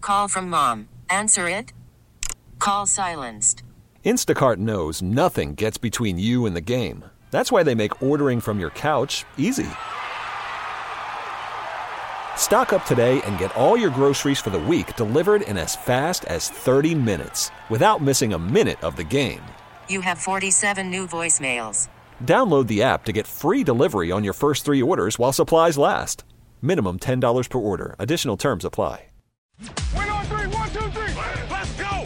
Call from mom. Answer it. Call silenced. Instacart knows nothing gets between you and the game. That's why they make ordering from your couch easy. Stock up today and get all your groceries for the week delivered in as fast as 30 minutes without missing a minute of the game. You have 47 new voicemails. Download the app to get free delivery on your first 3 orders while supplies last. Minimum $10 per order. Additional terms apply. Win on 3, 1, 2, 3. Let's go.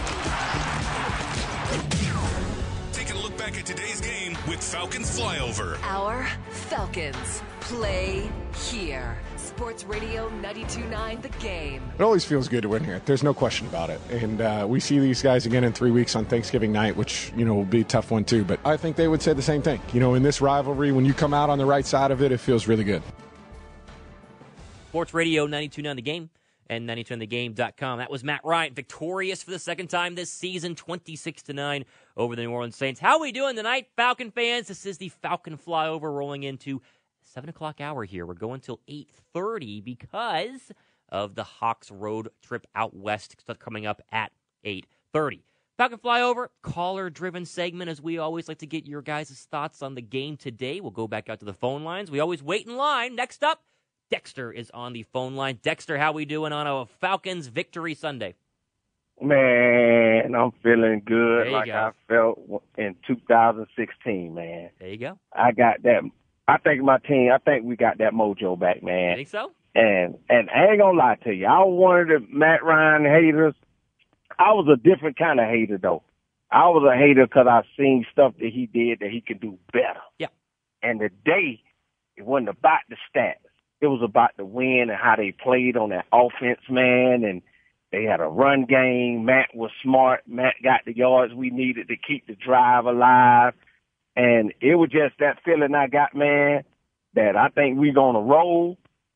Taking a look back at today's game with Falcons Flyover. Our Falcons play here. Sports Radio 92.9 The Game. It always feels good to win here. There's no question about it. And we see these guys again in 3 weeks on Thanksgiving night, which, will be a tough one too. But I think they would say the same thing. In this rivalry, when you come out on the right side of it, it feels really good. Sports Radio 92.9 The Game and 92.9thegame.com. That was Matt Ryan, victorious for the second time this season, 26-9 over the New Orleans Saints. How are we doing tonight, Falcon fans? This is the Falcon Flyover rolling into 7 o'clock hour here. We're going till 8:30 because of the Hawks road trip out west coming up at 8:30. Falcon Flyover, caller-driven segment, as we always like to get your guys' thoughts on the game today. We'll go back out to the phone lines. We always wait in line. Next up, Dexter is on the phone line. Dexter, how we doing on a Falcons victory Sunday? Man, I'm feeling good like go. I felt in 2016, man. There you go. I got that. I think we got that mojo back, man. You think so? And I ain't gonna lie to you. I was one of the Matt Ryan haters. I was a different kind of hater, though. I was a hater because I seen stuff that he did that he could do better. Yeah. And today, it wasn't about the stats. It was about the win and how they played on that offense, man. And they had a run game. Matt was smart. Matt got the yards we needed to keep the drive alive. And it was just that feeling I got, man, that I think we're going to roll.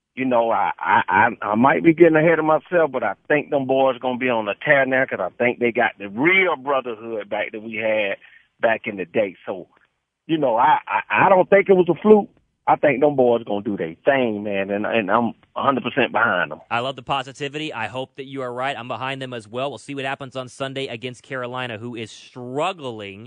I might be getting ahead of myself, but I think them boys going to be on the tear now because I think they got the real brotherhood back that we had back in the day. So, I don't think it was a fluke. I think them boys going to do their thing, man, and I'm 100% behind them. I love the positivity. I hope that you are right. I'm behind them as well. We'll see what happens on Sunday against Carolina, who is struggling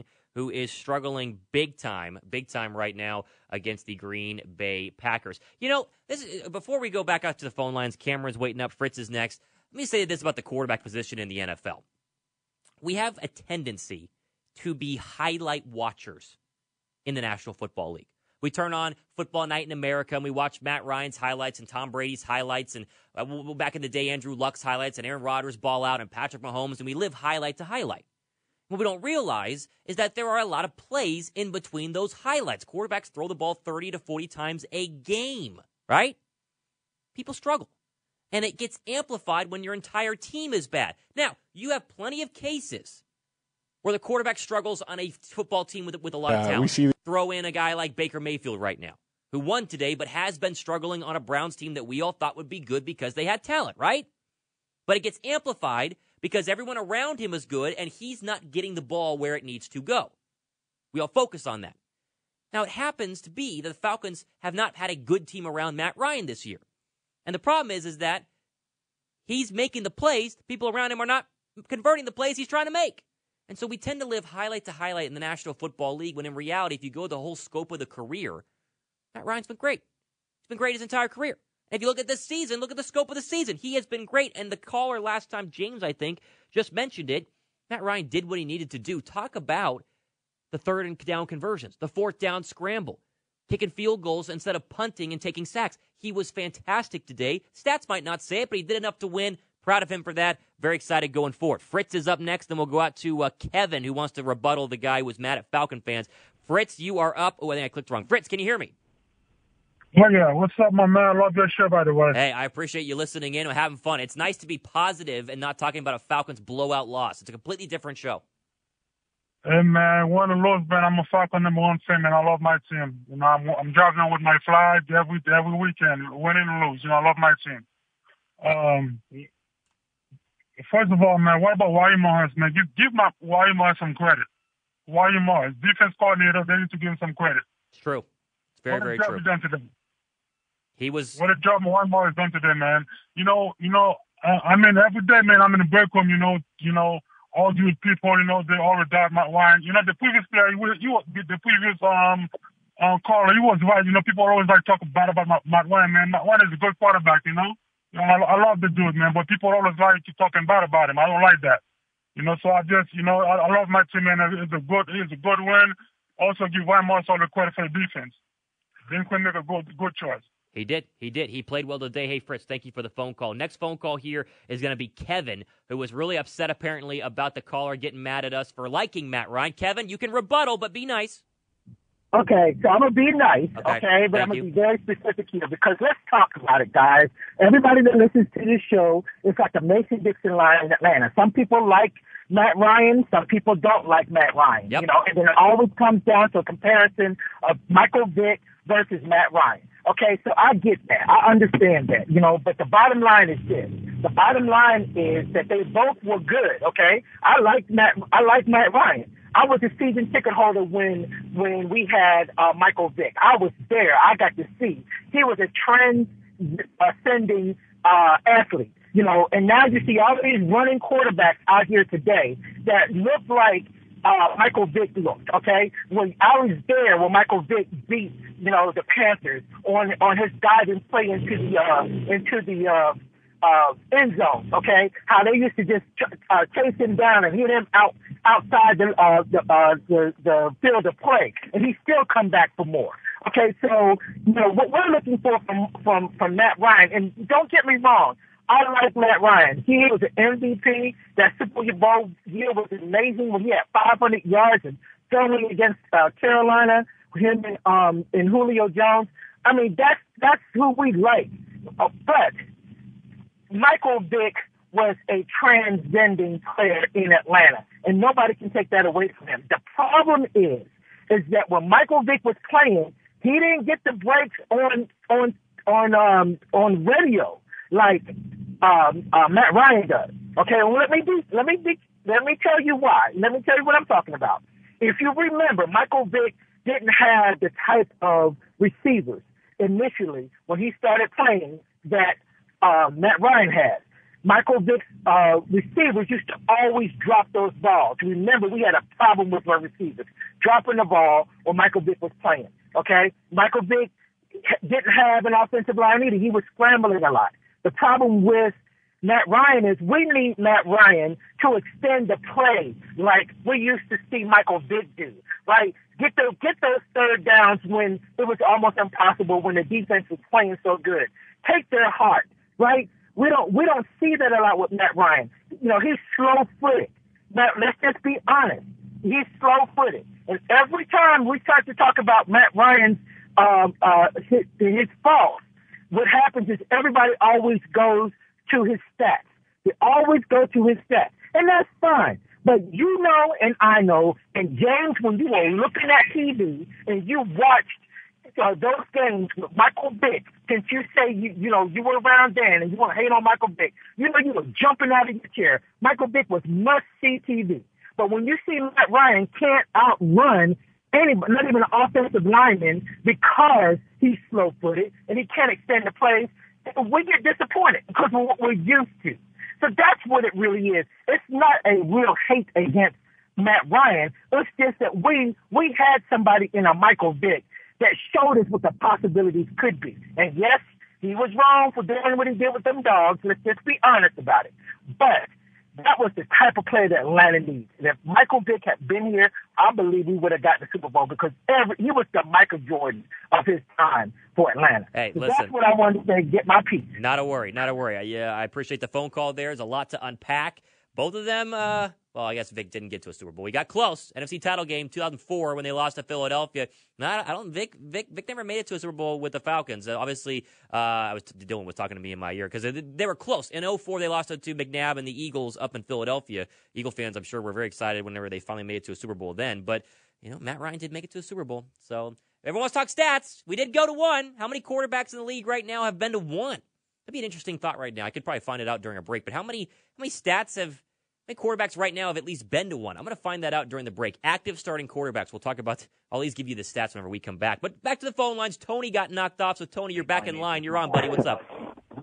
big time right now against the Green Bay Packers. Before we go back out to the phone lines, Cameron's waiting up, Fritz is next. Let me say this about the quarterback position in the NFL. We have a tendency to be highlight watchers in the National Football League. We turn on Football Night in America, and we watch Matt Ryan's highlights and Tom Brady's highlights, and back in the day, Andrew Luck's highlights, and Aaron Rodgers' ball out, and Patrick Mahomes, and we live highlight to highlight. What we don't realize is that there are a lot of plays in between those highlights. Quarterbacks throw the ball 30 to 40 times a game, right? People struggle. And it gets amplified when your entire team is bad. Now, you have plenty of cases where the quarterback struggles on a football team with a lot of talent. Throw in a guy like Baker Mayfield right now, who won today but has been struggling on a Browns team that we all thought would be good because they had talent, right? But it gets amplified because everyone around him is good and he's not getting the ball where it needs to go. We all focus on that. Now, it happens to be that the Falcons have not had a good team around Matt Ryan this year. And the problem is that he's making the plays. The people around him are not converting the plays he's trying to make. And so we tend to live highlight to highlight in the National Football League when in reality, if you go the whole scope of the career, Matt Ryan's been great. He's been great his entire career. And if you look at this season, look at the scope of the season. He has been great. And the caller last time, James, I think, just mentioned it. Matt Ryan did what he needed to do. Talk about the third and down conversions, the fourth down scramble, kicking field goals instead of punting and taking sacks. He was fantastic today. Stats might not say it, but he did enough to win. Proud of him for that. Very excited going forward. Fritz is up next, then we'll go out to Kevin, who wants to rebuttal the guy who was mad at Falcon fans. Fritz, you are up. Oh, I think I clicked wrong. Fritz, can you hear me? Oh, yeah. What's up, my man? Love your show, by the way. Hey, I appreciate you listening in and having fun. It's nice to be positive and not talking about a Falcons blowout loss. It's a completely different show. Hey, man, win or lose, man, I'm a Falcon #1 fan, and I love my team. I'm driving on with my flag every weekend, winning or lose. I love my team. First of all, man, what about Wyatt Morris, man? Give Wyatt Morris some credit. Wyatt Morris, defense coordinator, they need to give him some credit. It's true. It's very, very true. What a job he done today. He was. What a job Wyatt Morris done today, man. I mean, every day, man, I'm in the break room, all these people, they always doubt Matt Ryan. The previous player, the previous caller, he was right. People always like talk bad about Matt Ryan, man. Matt Ryan is a good quarterback, I love the dude, man, but people always like to talking bad about him. I don't like that. So I just, I love my team, man. It's a good win. Also give Ryan Moss all the credit for the defense. Then Quinn make a good choice. He did. He played well today. Hey, Fritz, thank you for the phone call. Next phone call here is going to be Kevin, who was really upset, apparently, about the caller getting mad at us for liking Matt Ryan. Kevin, you can rebuttal, but be nice. Okay, so I'm going to be nice, okay? But I'm going to be very specific here because let's talk about it, guys. Everybody that listens to this show is like the Mason-Dixon line in Atlanta. Some people like Matt Ryan. Some people don't like Matt Ryan. Yep. And then it always comes down to a comparison of Michael Vick versus Matt Ryan. Okay, so I get that. I understand that, but the bottom line is this. The bottom line is that they both were good, okay? I like Matt Ryan. I was a season ticket holder when we had Michael Vick. I was there. I got to see. He was a trend-ascending athlete, and now you see all these running quarterbacks out here today that look like Michael Vick looked, okay? When I was there when Michael Vick beat, the Panthers on his guidance play into the end zone, okay? How they used to just chase him down and hit him outside the field of play, and he still come back for more. Okay, so what we're looking for from Matt Ryan, and don't get me wrong, I like Matt Ryan. He was an MVP. That Super Bowl year was amazing when he had 500 yards and throwing against Carolina, him and Julio Jones. I mean, that's who we like. But Michael Vick was a transcending player in Atlanta, and nobody can take that away from him. The problem is that when Michael Vick was playing, he didn't get the breaks on radio like Matt Ryan does. Okay, well, let me tell you why. Let me tell you what I'm talking about. If you remember, Michael Vick didn't have the type of receivers initially when he started playing that Matt Ryan had. Michael Vick's receivers used to always drop those balls. Remember, we had a problem with our receivers dropping the ball when Michael Vick was playing. Okay, Michael Vick didn't have an offensive line either. He was scrambling a lot. The problem with Matt Ryan is we need Matt Ryan to extend the play like we used to see Michael Vick do, right? Get those third downs when it was almost impossible when the defense was playing so good. Take their heart, right? We don't see that a lot with Matt Ryan. He's slow-footed. Now, let's just be honest. He's slow-footed. And every time we start to talk about Matt Ryan's his faults, what happens is everybody always goes to his stats. They always go to his stats. And that's fine. But and I know, and James, when you were looking at TV and you watched those games with Michael Vick, since you say you were around then and you want to hate on Michael Vick, you were jumping out of your chair. Michael Vick was must-see TV. But when you see Matt Ryan can't outrun anybody, not even an offensive lineman, because he's slow-footed and he can't extend the plays, we get disappointed because of what we're used to. So that's what it really is. It's not a real hate against Matt Ryan. It's just that we had somebody in a Michael Vick that showed us what the possibilities could be. And yes, he was wrong for doing what he did with them dogs. Let's just be honest about it. But that was the type of player that Atlanta needs. And if Michael Vick had been here, I believe we would have got the Super Bowl because he was the Michael Jordan of his time for Atlanta. Hey, so listen. That's what I wanted to say, get my piece. Not a worry. I appreciate the phone call there. There's a lot to unpack. Both of them, I guess Vic didn't get to a Super Bowl. We got close. NFC title game, 2004, when they lost to Philadelphia. Vic never made it to a Super Bowl with the Falcons. Obviously, Dylan was talking to me in my ear because they were close. In 2004, they lost to McNabb and the Eagles up in Philadelphia. Eagle fans, I'm sure, were very excited whenever they finally made it to a Super Bowl then. But, Matt Ryan did make it to a Super Bowl. So, everyone wants to talk stats. We did go to one. How many quarterbacks in the league right now have been to one? That'd be an interesting thought right now. I could probably find it out during a break. But how many quarterbacks right now have at least been to one? I'm going to find that out during the break. Active starting quarterbacks. We'll talk about, I'll at least give you the stats whenever we come back. But back to the phone lines. Tony got knocked off. So, Tony, you're back in line. You're on, buddy. What's up?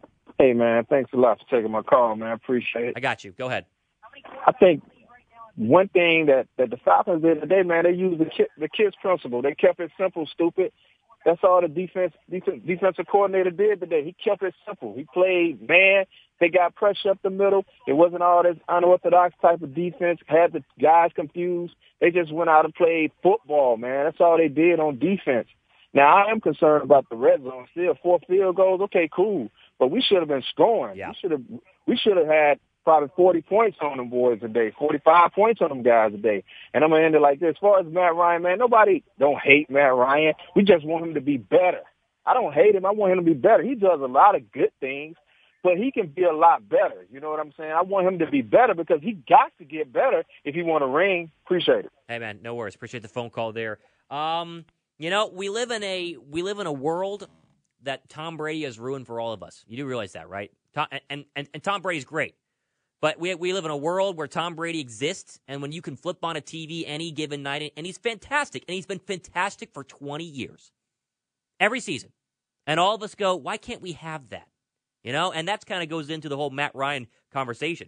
Hey, man, thanks a lot for taking my call, man. I appreciate it. I got you. Go ahead. I think one thing that the Falcons did today, man, they used the KISS principle. They kept it simple, stupid. That's all the defensive coordinator did today. He kept it simple. He played man. They got pressure up the middle. It wasn't all this unorthodox type of defense, had the guys confused. They just went out and played football, man. That's all they did on defense. Now, I am concerned about the red zone. Still 4 field goals. Okay, cool. But we should have been scoring. Yeah. We should have had probably 40 points on them boys today, 45 points on them guys today. And I'm going to end it like this. As far as Matt Ryan, man, nobody don't hate Matt Ryan. We just want him to be better. I don't hate him. I want him to be better. He does a lot of good things, but he can be a lot better. You know what I'm saying? I want him to be better because he got to get better if he want to ring. Appreciate it. Hey, man, no worries. Appreciate the phone call there. You know, we live in a world that Tom Brady has ruined for all of us. You do realize that, right? And Tom Brady's great. But we live in a world where Tom Brady exists, and when you can flip on a TV any given night, and he's fantastic, and he's been fantastic for 20 years. Every season. And all of us go, why can't we have that? You know, and that kind of goes into the whole Matt Ryan conversation.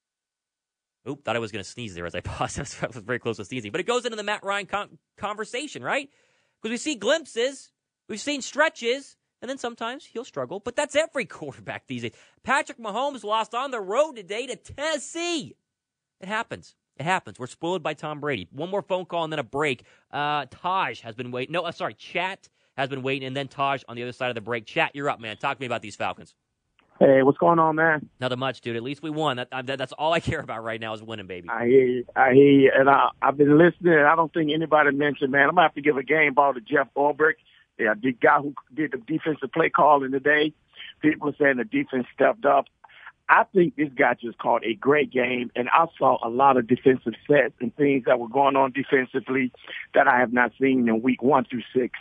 Oop, thought I was going to sneeze there as I paused. I was very close to sneezing. But it goes into the Matt Ryan conversation, right? Because we see glimpses, we've seen stretches, and then sometimes he'll struggle. But that's every quarterback these days. Patrick Mahomes lost on the road today to Tennessee. It happens. It happens. We're spoiled by Tom Brady. One more phone call and then a break. Taj has been waiting. No, sorry, Chat has been waiting, and then Taj on the other side of the break. Chat, you're up, man. Talk to me about these Falcons. Hey, what's going on, man? Nothing much, dude. At least we won. That's all I care about right now is winning, baby. I hear you. And I've been listening. I don't think anybody mentioned, man, I'm going to have to give a game ball to Jeff Ulbrich, the guy who did the defensive play calling today. People are saying the defense stepped up. I think this guy just called a great game, and I saw a lot of defensive sets and things that were going on defensively that I have not seen in week 1 through 6.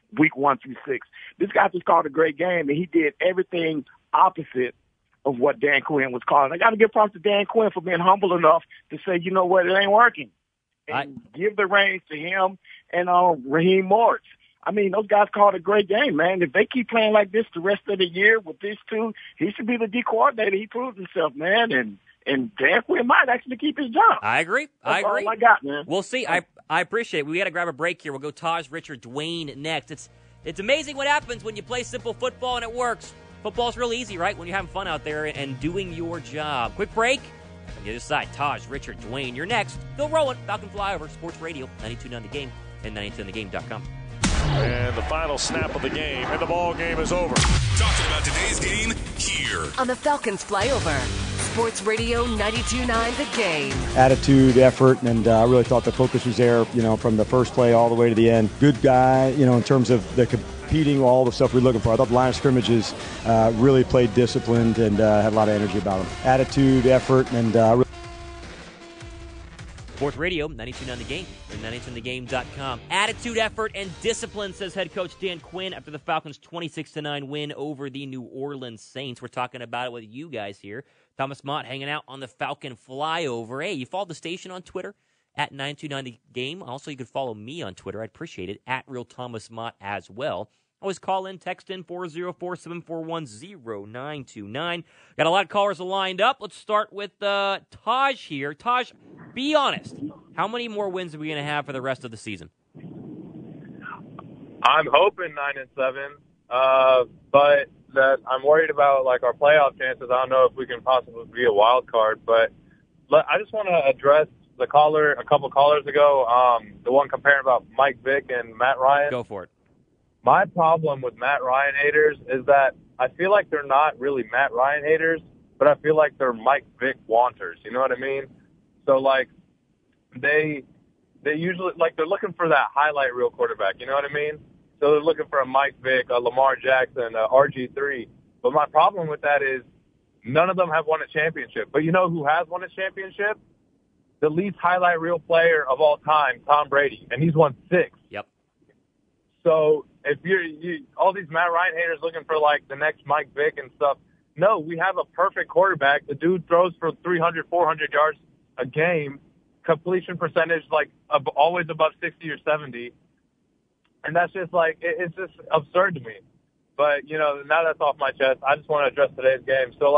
This guy just called a great game, and he did everything opposite of what Dan Quinn was calling. I got to give props to Dan Quinn for being humble enough to say, you know what, it ain't working. And give the reins to him and Raheem Morris. I mean, those guys called a great game, man. If they keep playing like this the rest of the year with these two, he should be the D coordinator. He proved himself, man, and Dan Quinn might actually keep his job. I agree. That's all I got, man. We'll see. I appreciate it. We got to grab a break here. We'll go Taj, Richard, Dwayne next. It's amazing what happens when you play simple football and it works. Football's real easy, right? When you're having fun out there and doing your job. Quick break. On the other side, Taj, Richard, Dwayne. You're next. Phil Rowan, Falcon Flyover, Sports Radio, 92.9 The Game, and 92onthegame.com. And the final snap of the game, and the ball game is over. Talking about today's game here on the Falcons Flyover, Sports Radio 92.9 The Game. Attitude, effort, and I really thought the focus was there, from the first play all the way to the end. Good guy, in terms of the competing, all the stuff we're looking for. I thought the line of scrimmages really played disciplined and had a lot of energy about them. Attitude, effort, and Sports Radio, 92.9 The Game, and 92onthegame.com. Attitude, effort, and discipline, says head coach Dan Quinn after the Falcons' 26-9 win over the New Orleans Saints. We're talking about it with you guys here. Thomas Mott hanging out on the Falcon Flyover. Hey, you follow the station on Twitter at 929 The Game. Also, you can follow me on Twitter. I'd appreciate it, at Real Thomas Mott as well. Always call in, text in 404-741-0929. Got a lot of callers lined up. Let's start with Taj here. Taj, be honest. How many more wins are we going to have for the rest of the season? I'm hoping 9-7, but that I'm worried about our playoff chances. I don't know if we can possibly be a wild card, but I just want to address the caller a couple callers ago, the one comparing about Mike Vick and Matt Ryan. Go for it. My problem with Matt Ryan haters is that I feel like they're not really Matt Ryan haters, but I feel like they're Mike Vick wanters. You know what I mean? So, they usually, they're looking for that highlight reel quarterback. You know what I mean? So they're looking for a Mike Vick, a Lamar Jackson, a RG3. But my problem with that is none of them have won a championship. But you know who has won a championship? The least highlight reel player of all time, Tom Brady, and he's won 6. Yep. So if you're all these Matt Ryan haters looking for the next Mike Vick and stuff, no, we have a perfect quarterback. The dude throws for 300, 400 yards a game, completion percentage always above 60 or 70, and that's just it's just absurd to me. But, now that's off my chest, I just want to address today's game. So,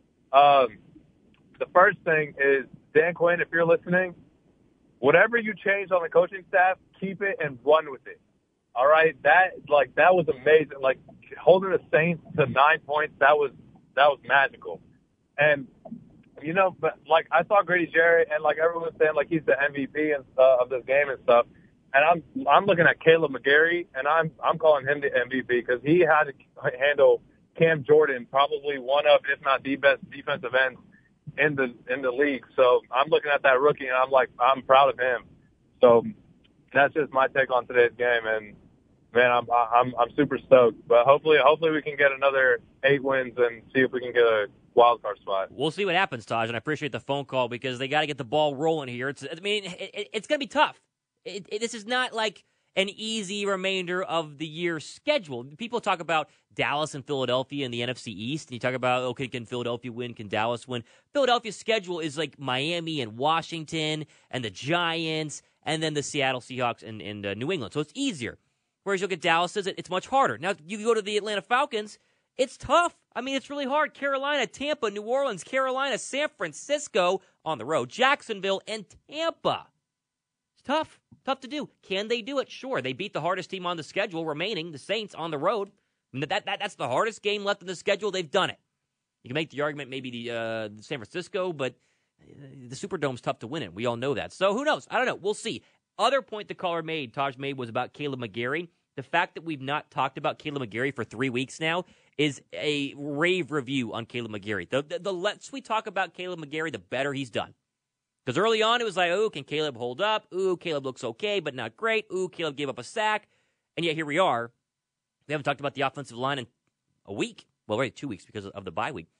the first thing is, Dan Quinn, if you're listening, whatever you changed on the coaching staff, keep it and run with it. All right? That was amazing. Like, holding the Saints to 9 points, that was magical. And, but, I saw Grady Jarrett, and, everyone was saying, he's the MVP of this game and stuff. And I'm looking at Caleb McGarry, and I'm calling him the MVP because he had to handle Cam Jordan, probably one of, if not the best defensive ends in the league. So I'm looking at that rookie, and I'm proud of him. So that's just my take on today's game, and man, I'm super stoked. But hopefully we can get another 8 wins and see if we can get a wild card spot. We'll see what happens, Taj, and I appreciate the phone call because they got to get the ball rolling here. It's going to be tough. This is not like an easy remainder of the year schedule. People talk about Dallas and Philadelphia in the NFC East, and you talk about, okay, can Philadelphia win? Can Dallas win? Philadelphia's schedule is like Miami and Washington and the Giants and then the Seattle Seahawks and New England. So it's easier. Whereas you look at Dallas, it's much harder. Now, you go to the Atlanta Falcons, it's tough. I mean, it's really hard. Carolina, Tampa, New Orleans, Carolina, San Francisco on the road, Jacksonville, and Tampa. It's tough. Tough to do. Can they do it? Sure. They beat the hardest team on the schedule remaining, the Saints, on the road. I mean, that's the hardest game left in the schedule. They've done it. You can make the argument maybe the San Francisco, but the Superdome's tough to win in. We all know that. So who knows? I don't know. We'll see. Other point the caller made, Taj made, was about Caleb McGarry. The fact that we've not talked about Caleb McGarry for 3 weeks now is a rave review on Caleb McGarry. The less we talk about Caleb McGarry, the better he's done. Because early on, it was like, ooh, can Caleb hold up? Ooh, Caleb looks okay, but not great. Ooh, Caleb gave up a sack. And yet here we are. We haven't talked about the offensive line in a week. Well, right, 2 weeks because of the bye week.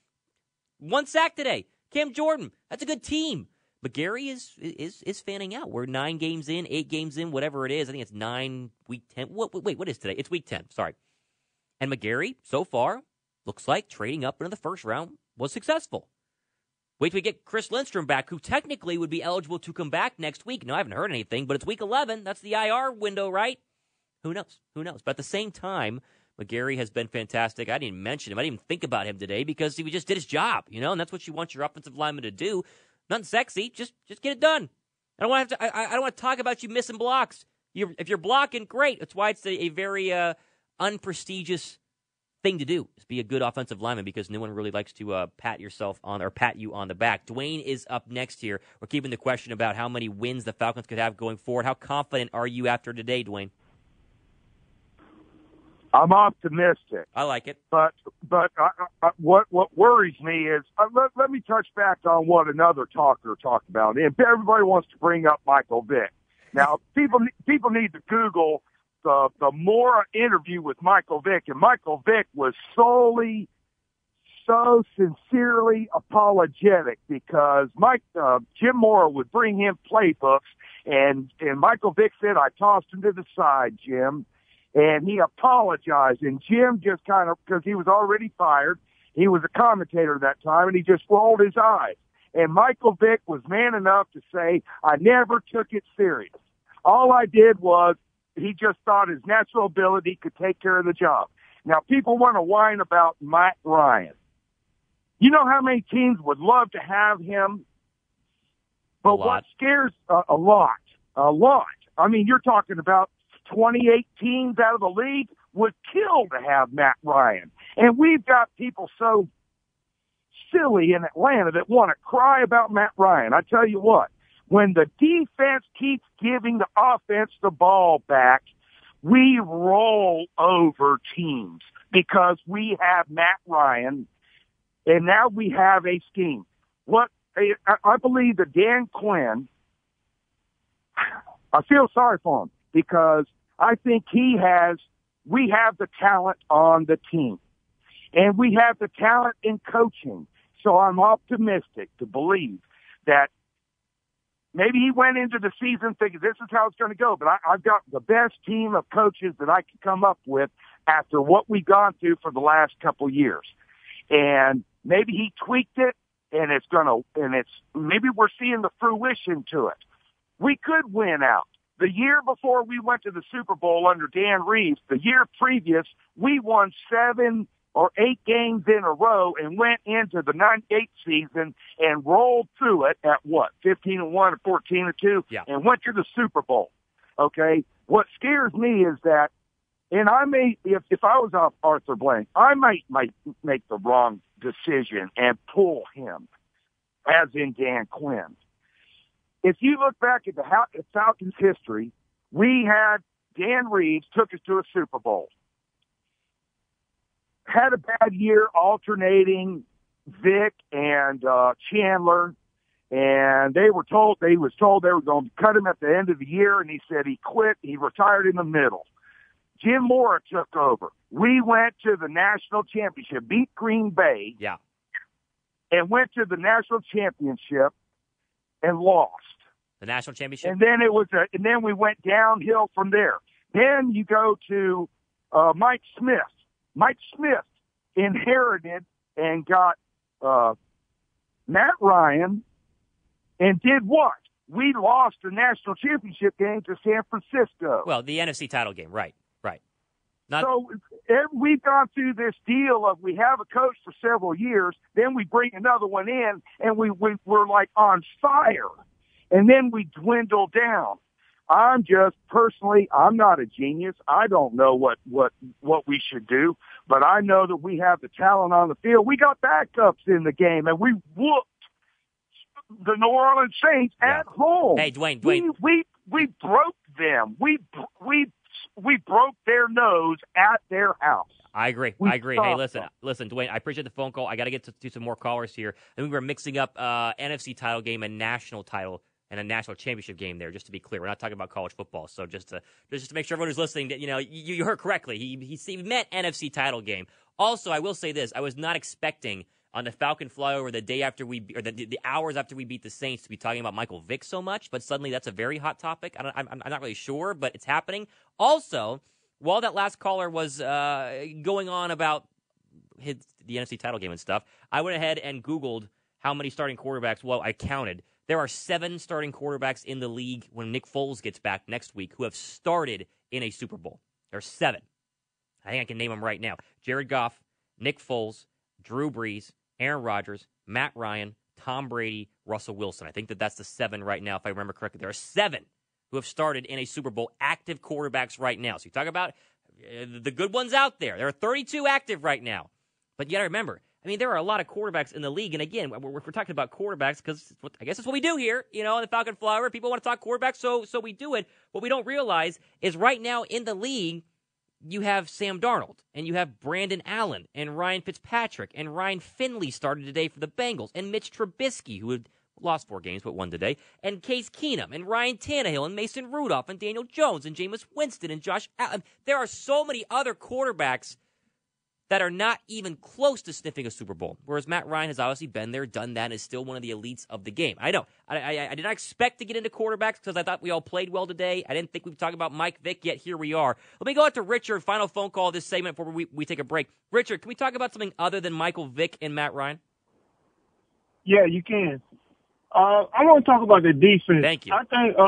1 sack today. Cam Jordan. That's a good team. McGarry is fanning out. We're 9 games in, 8 games in, whatever it is. I think it's 9, week 10. Wait, what is today? It's week 10. Sorry. And McGarry, so far, looks like trading up into the first round was successful. Wait till we get Chris Lindstrom back, who technically would be eligible to come back next week. No, I haven't heard anything, but it's week 11. That's the IR window, right? Who knows? Who knows? But at the same time, McGarry has been fantastic. I didn't even mention him. I didn't even think about him today because he just did his job, and that's what you want your offensive lineman to do. Nothing sexy. Just get it done. I don't want to talk about you missing blocks. If you're blocking, great. That's why it's a very unprestigious thing to do, is be a good offensive lineman, because no one really likes to pat you on the back. Dwayne is up next here. We're keeping the question about how many wins the Falcons could have going forward. How confident are you after today, Dwayne? I'm optimistic. I like it. But what worries me is, let me touch back on what another talker talked about. And everybody wants to bring up Michael Vick. Now, people need to Google the Mora interview with Michael Vick, and Michael Vick was so sincerely apologetic because Jim Mora would bring him playbooks, and Michael Vick said, "I tossed him to the side, Jim." And he apologized, and Jim just kind of, because he was already fired, he was a commentator at that time, and he just rolled his eyes. And Michael Vick was man enough to say, "I never took it serious. All I did was he just thought his natural ability could take care of the job." Now, people want to whine about Matt Ryan. You know how many teams would love to have him? But what scares a lot. I mean, you're talking about 28 teams out of the league would kill to have Matt Ryan. And we've got people so silly in Atlanta that want to cry about Matt Ryan. I tell you what, when the defense keeps giving the offense the ball back, we roll over teams because we have Matt Ryan, and now we have a scheme. I believe that Dan Quinn, I feel sorry for him, because I think we have the talent on the team, and we have the talent in coaching. So I'm optimistic to believe that maybe he went into the season thinking this is how it's going to go, but I've got the best team of coaches that I could come up with after what we've gone through for the last couple years. And maybe he tweaked it, and maybe we're seeing the fruition to it. We could win out. The year before we went to the Super Bowl under Dan Reeves, the year previous, we won 7 or 8 games in a row and went into the 98 season and rolled through it at 15-1 or 14-2, and went to the Super Bowl. Okay? What scares me is that, and I may, if I was Arthur Blank, I might make the wrong decision and pull him, as in Dan Quinn. If you look back at the Falcons' history, we had Dan Reeves took us to a Super Bowl. Had a bad year alternating Vic and Chandler, and he was told they were going to cut him at the end of the year, and he said he quit. He retired in the middle. Jim Mora took over. We went to the national championship, beat Green Bay, and went to the national championship and lost. The national championship? And then and then we went downhill from there. Then you go to Mike Smith. Mike Smith inherited and got Matt Ryan and did what? We lost the national championship game to San Francisco. Well, the NFC title game, right. So we've gone through this deal of we have a coach for several years, then we bring another one in, and we're like on fire, and then we dwindle down. I'm not a genius. I don't know what we should do, but I know that we have the talent on the field. We got backups in the game, and we whooped the New Orleans Saints at home. Hey, Dwayne. We broke them. We broke their nose at their house. I agree. Hey, listen, Dwayne, I appreciate the phone call. I got to get to some more callers here. I think we're mixing up NFC title game and national title and a national championship game there, just to be clear. We're not talking about college football. So just to make sure everyone who's listening, that you heard correctly. He meant NFC title game. Also, I will say this. I was not expecting on the Falcon flyover the day after the hours after we beat the Saints to be talking about Michael Vick so much, but suddenly that's a very hot topic. I'm not really sure, but it's happening. Also, while that last caller was going on about the NFC title game and stuff, I went ahead and Googled how many starting quarterbacks. Well, I counted. There are 7 starting quarterbacks in the league when Nick Foles gets back next week who have started in a Super Bowl. There are 7. I think I can name them right now. Jared Goff, Nick Foles, Drew Brees, Aaron Rodgers, Matt Ryan, Tom Brady, Russell Wilson. I think that's the 7 right now, if I remember correctly. There are 7 who have started in a Super Bowl, active quarterbacks right now. So you talk about the good ones out there. There are 32 active right now. But you got to remember, there are a lot of quarterbacks in the league. And again, we're talking about quarterbacks because I guess that's what we do here, on the Falcon Flower. People want to talk quarterbacks, so we do it. What we don't realize is right now in the league, you have Sam Darnold, and you have Brandon Allen, and Ryan Fitzpatrick, and Ryan Finley started today for the Bengals, and Mitch Trubisky, who had lost 4 games but won today, and Case Keenum, and Ryan Tannehill, and Mason Rudolph, and Daniel Jones, and Jameis Winston, and Josh Allen. There are so many other quarterbacks that are not even close to sniffing a Super Bowl, whereas Matt Ryan has obviously been there, done that, and is still one of the elites of the game. I know. I did not expect to get into quarterbacks because I thought we all played well today. I didn't think we'd talk about Mike Vick, yet here we are. Let me go out to Richard, final phone call of this segment before we take a break. Richard, can we talk about something other than Michael Vick and Matt Ryan? Yeah, you can. I want to talk about the defense. Thank you.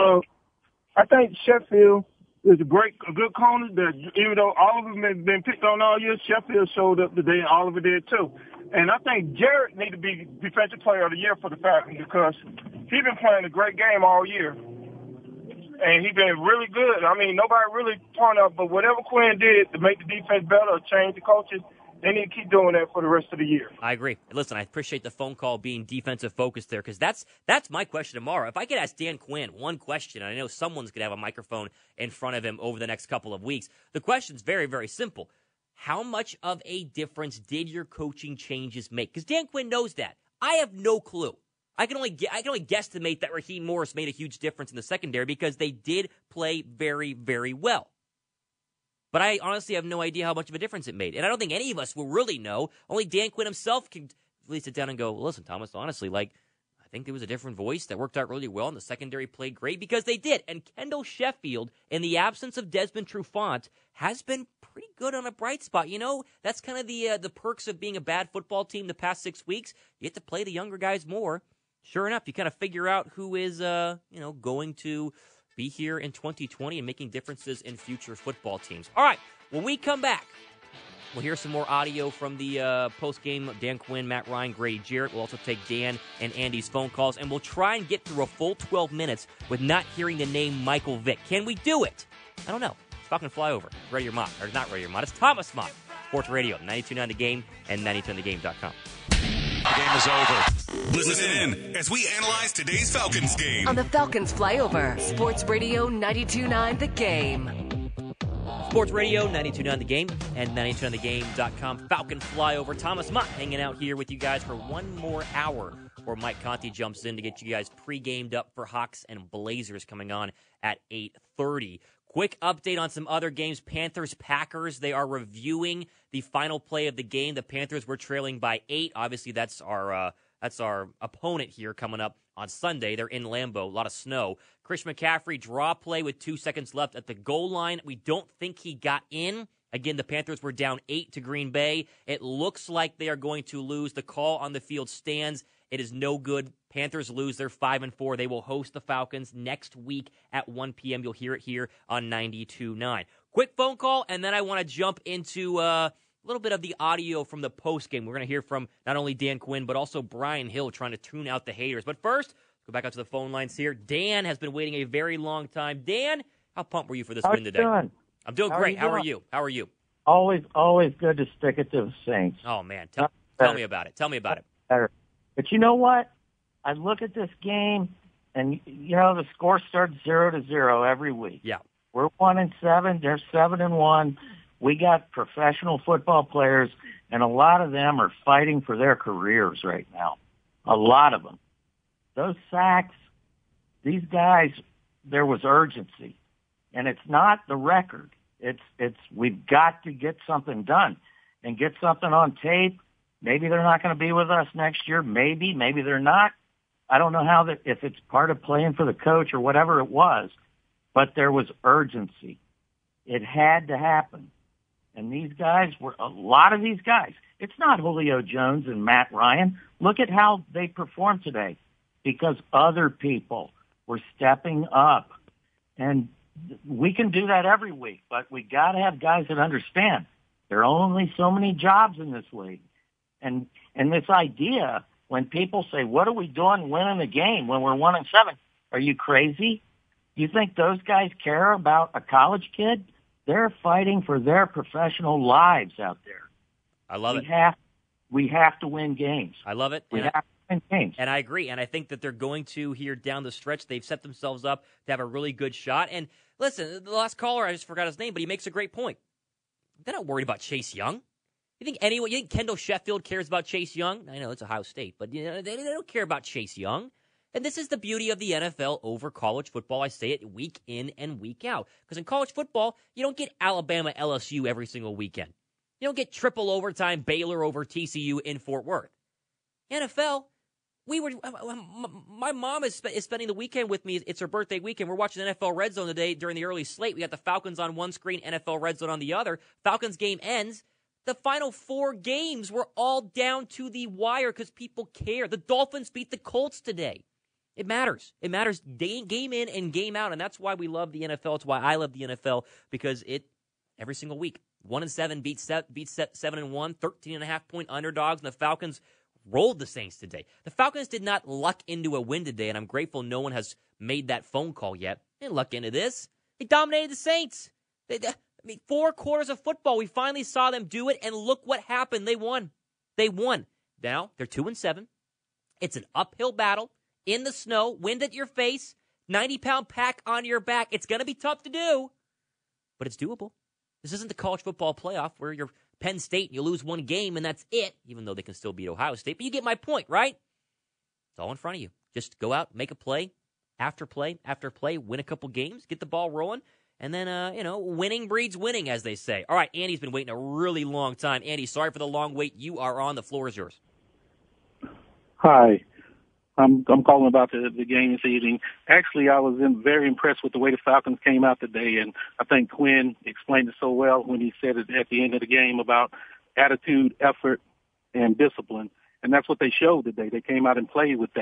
I think Sheffield is a good corner that even though all of them have been picked on all year, Sheffield showed up today and Oliver did too. And I think Jarrett need to be Defensive Player of the Year for the Falcons because he's been playing a great game all year. And he's been really good. Nobody really pointed out, but whatever Quinn did to make the defense better or change the coaches, they need to keep doing that for the rest of the year. I agree. Listen, I appreciate the phone call being defensive focused there because that's my question tomorrow. If I could ask Dan Quinn one question, and I know someone's going to have a microphone in front of him over the next couple of weeks, the question's very, very simple. How much of a difference did your coaching changes make? Because Dan Quinn knows that. I have no clue. I can only guesstimate that Raheem Morris made a huge difference in the secondary because they did play very, very well. But I honestly have no idea how much of a difference it made. And I don't think any of us will really know. Only Dan Quinn himself can really sit down and go, listen, Thomas, honestly, I think there was a different voice that worked out really well, and the secondary played great because they did. And Kendall Sheffield, in the absence of Desmond Trufant, has been pretty good on a bright spot. That's kind of the perks of being a bad football team the past 6 weeks. You get to play the younger guys more. Sure enough, you kind of figure out who is, going to be here in 2020 and making differences in future football teams. All right, when we come back, we'll hear some more audio from the post-game, Dan Quinn, Matt Ryan, Grady Jarrett. We'll also take Dan and Andy's phone calls, and we'll try and get through a full 12 minutes with not hearing the name Michael Vick. Can we do it? I don't know. It's Falcon Flyover. Radio Mott. Or not Radio Mott. It's Thomas Mott. Sports Radio, 92.9 The Game and 92.9thegame.com. The game is over. Listen in as we analyze today's Falcons game. On the Falcons Flyover, Sports Radio 92.9 The Game. Sports Radio, 92.9 The Game and 92.9thegame.com. Falcon Flyover. Thomas Mott hanging out here with you guys for one more hour before Mike Conti jumps in to get you guys pre-gamed up for Hawks and Blazers coming on at 8:30. Quick update on some other games. Panthers-Packers, they are reviewing the final play of the game. The Panthers were trailing by 8. Obviously, that's our opponent here coming up on Sunday. They're in Lambeau, a lot of snow. Christian McCaffrey, draw play with 2 seconds left at the goal line. We don't think he got in. Again, the Panthers were down 8 to Green Bay. It looks like they are going to lose. The call on the field stands. It is no good. Panthers lose. They're 5-4. They will host the Falcons next week at 1 p.m. You'll hear it here on 92.9. Quick phone call, and then I want to jump into a little bit of the audio from the postgame. We're going to hear from not only Dan Quinn, but also Brian Hill trying to tune out the haters. But first, go back out to the phone lines here. Dan has been waiting a very long time. Dan, how pumped were you for this win today? Doing? I'm doing great. How are you? How are you? Always good to stick it to the Saints. Oh, man. Tell me about it. Tell me about it. Better. But you know what? I look at this game, and, the score starts 0-0 every week. Yeah. We're 1-7. They're 7-1. We got professional football players, and a lot of them are fighting for their careers right now. A lot of them. Those sacks, these guys, there was urgency. And it's not the record. It's we've got to get something done and get something on tape. Maybe they're not going to be with us next year. Maybe they're not. I don't know if it's part of playing for the coach or whatever it was, but there was urgency. It had to happen. And these guys a lot of these guys. It's not Julio Jones and Matt Ryan. Look at how they performed today because other people were stepping up. And we can do that every week, but we got to have guys that understand there are only so many jobs in this league. And this idea, when people say, what are we doing winning the game when we're 1-7? Are you crazy? You think those guys care about a college kid? They're fighting for their professional lives out there. I love it. We have to win games. I love it. We have to win games. And I agree. And I think that they're going to, here down the stretch, they've set themselves up to have a really good shot. And listen, the last caller, I just forgot his name, but he makes a great point. They're not worried about Chase Young. You think Kendall Sheffield cares about Chase Young? I know it's Ohio State, but they don't care about Chase Young. And this is the beauty of the NFL over college football. I say it week in and week out. Because in college football, you don't get Alabama, LSU every single weekend. You don't get triple overtime Baylor over TCU in Fort Worth. NFL, my mom is spending the weekend with me. It's her birthday weekend. We're watching NFL Red Zone today during the early slate. We got the Falcons on one screen, NFL Red Zone on the other. Falcons game ends. The final 4 games were all down to the wire because people care. The Dolphins beat the Colts today. It matters. It matters game in and game out, and that's why we love the NFL. It's why I love the NFL, because every single week, 1-7 beats 7-1, 13.5-point underdogs, and the Falcons rolled the Saints today. The Falcons did not luck into a win today, and I'm grateful no one has made that phone call yet. They didn't luck into this. They dominated the Saints. 4 quarters of football, we finally saw them do it, and look what happened. They won. Now, they're 2-7. It's an uphill battle in the snow, wind at your face, 90-pound pack on your back. It's going to be tough to do, but it's doable. This isn't the college football playoff where you're Penn State and you lose 1 game and that's it, even though they can still beat Ohio State. But you get my point, right? It's all in front of you. Just go out, make a play after play after play, win a couple games, get the ball rolling. And then, winning breeds winning, as they say. All right, Andy's been waiting a really long time. Andy, sorry for the long wait. You are on. The floor is yours. Hi. I'm calling about the game this evening. Actually, I was very impressed with the way the Falcons came out today, and I think Quinn explained it so well when he said it at the end of the game about attitude, effort, and discipline. And that's what they showed today. They came out and played with that.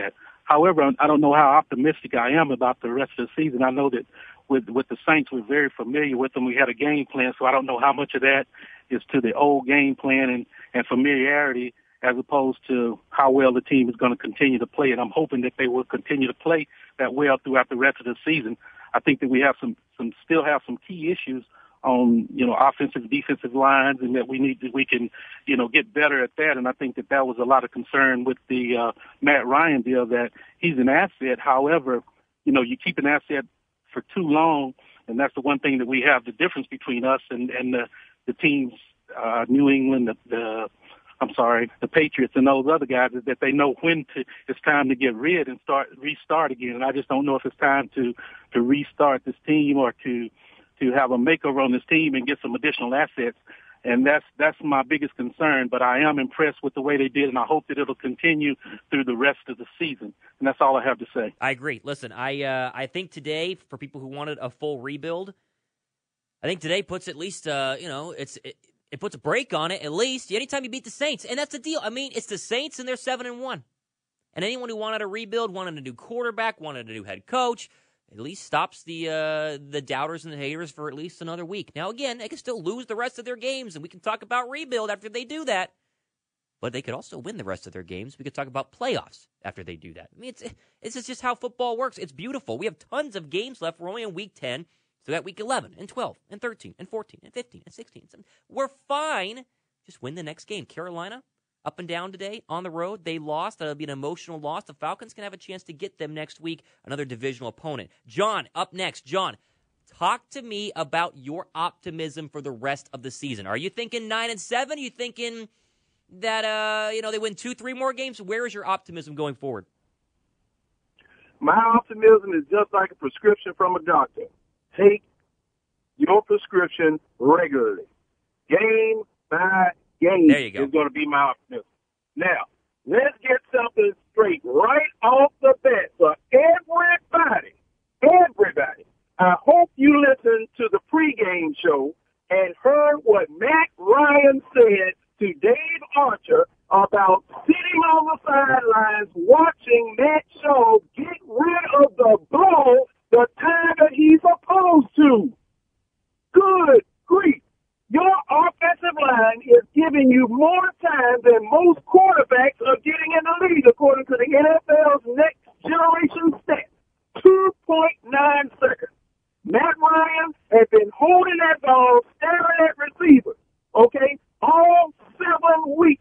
However, I don't know how optimistic I am about the rest of the season. I know that with the Saints, we're very familiar with them. We had a game plan, so I don't know how much of that is to the old game plan and familiarity as opposed to how well the team is going to continue to play. And I'm hoping that they will continue to play that well throughout the rest of the season. I think that we have still have some key issues on, offensive, defensive lines, and that we can, get better at that. And I think that was a lot of concern with the Matt Ryan deal, that he's an asset. However, you keep an asset for too long, and that's the one thing that we have the difference between us and the teams, New England, the Patriots and those other guys, is that they know when it's time to get rid and restart again. And I just don't know if it's time to restart this team or to have a makeover on this team and get some additional assets. And that's my biggest concern. But I am impressed with the way they did, and I hope that it'll continue through the rest of the season. And that's all I have to say. I agree. Listen, I think today, for people who wanted a full rebuild, I think today puts at least it puts a break on it at least. Anytime you beat the Saints, and that's the deal. I mean, it's the Saints and they're 7-1, and anyone who wanted a rebuild, wanted a new quarterback, wanted a new head coach, at least stops the doubters and the haters for at least another week. Now, again, they can still lose the rest of their games, and we can talk about rebuild after they do that. But they could also win the rest of their games. We could talk about playoffs after they do that. I mean, it's just how football works. It's beautiful. We have tons of games left. We're only in week 10. So that week 11 and 12 and 13 and 14 and 15 and 16 and 17. We're fine. Just win the next game. Carolina, up and down today on the road. They lost. That'll be an emotional loss. The Falcons can have a chance to get them next week, another divisional opponent. John, up next. John, talk to me about your optimism for the rest of the season. Are you thinking 9-7? Are you thinking that they win 2-3 more games? Where is your optimism going forward? My optimism is just like a prescription from a doctor. Take your prescription regularly. Game by game there you go. is going to be my optimism. Now, let's get something straight right off the bat for everybody. I hope you listened to the pregame show and heard what Matt Ryan said to Dave Archer about sitting on the sidelines watching Matt Shaw get rid of the ball the time that he's supposed to. Good grief. Your offensive line is giving you more time than most quarterbacks are getting in the league, according to the NFL's next generation stats. 2.9 seconds. Matt Ryan has been holding that ball, staring at receivers, okay, all 7 weeks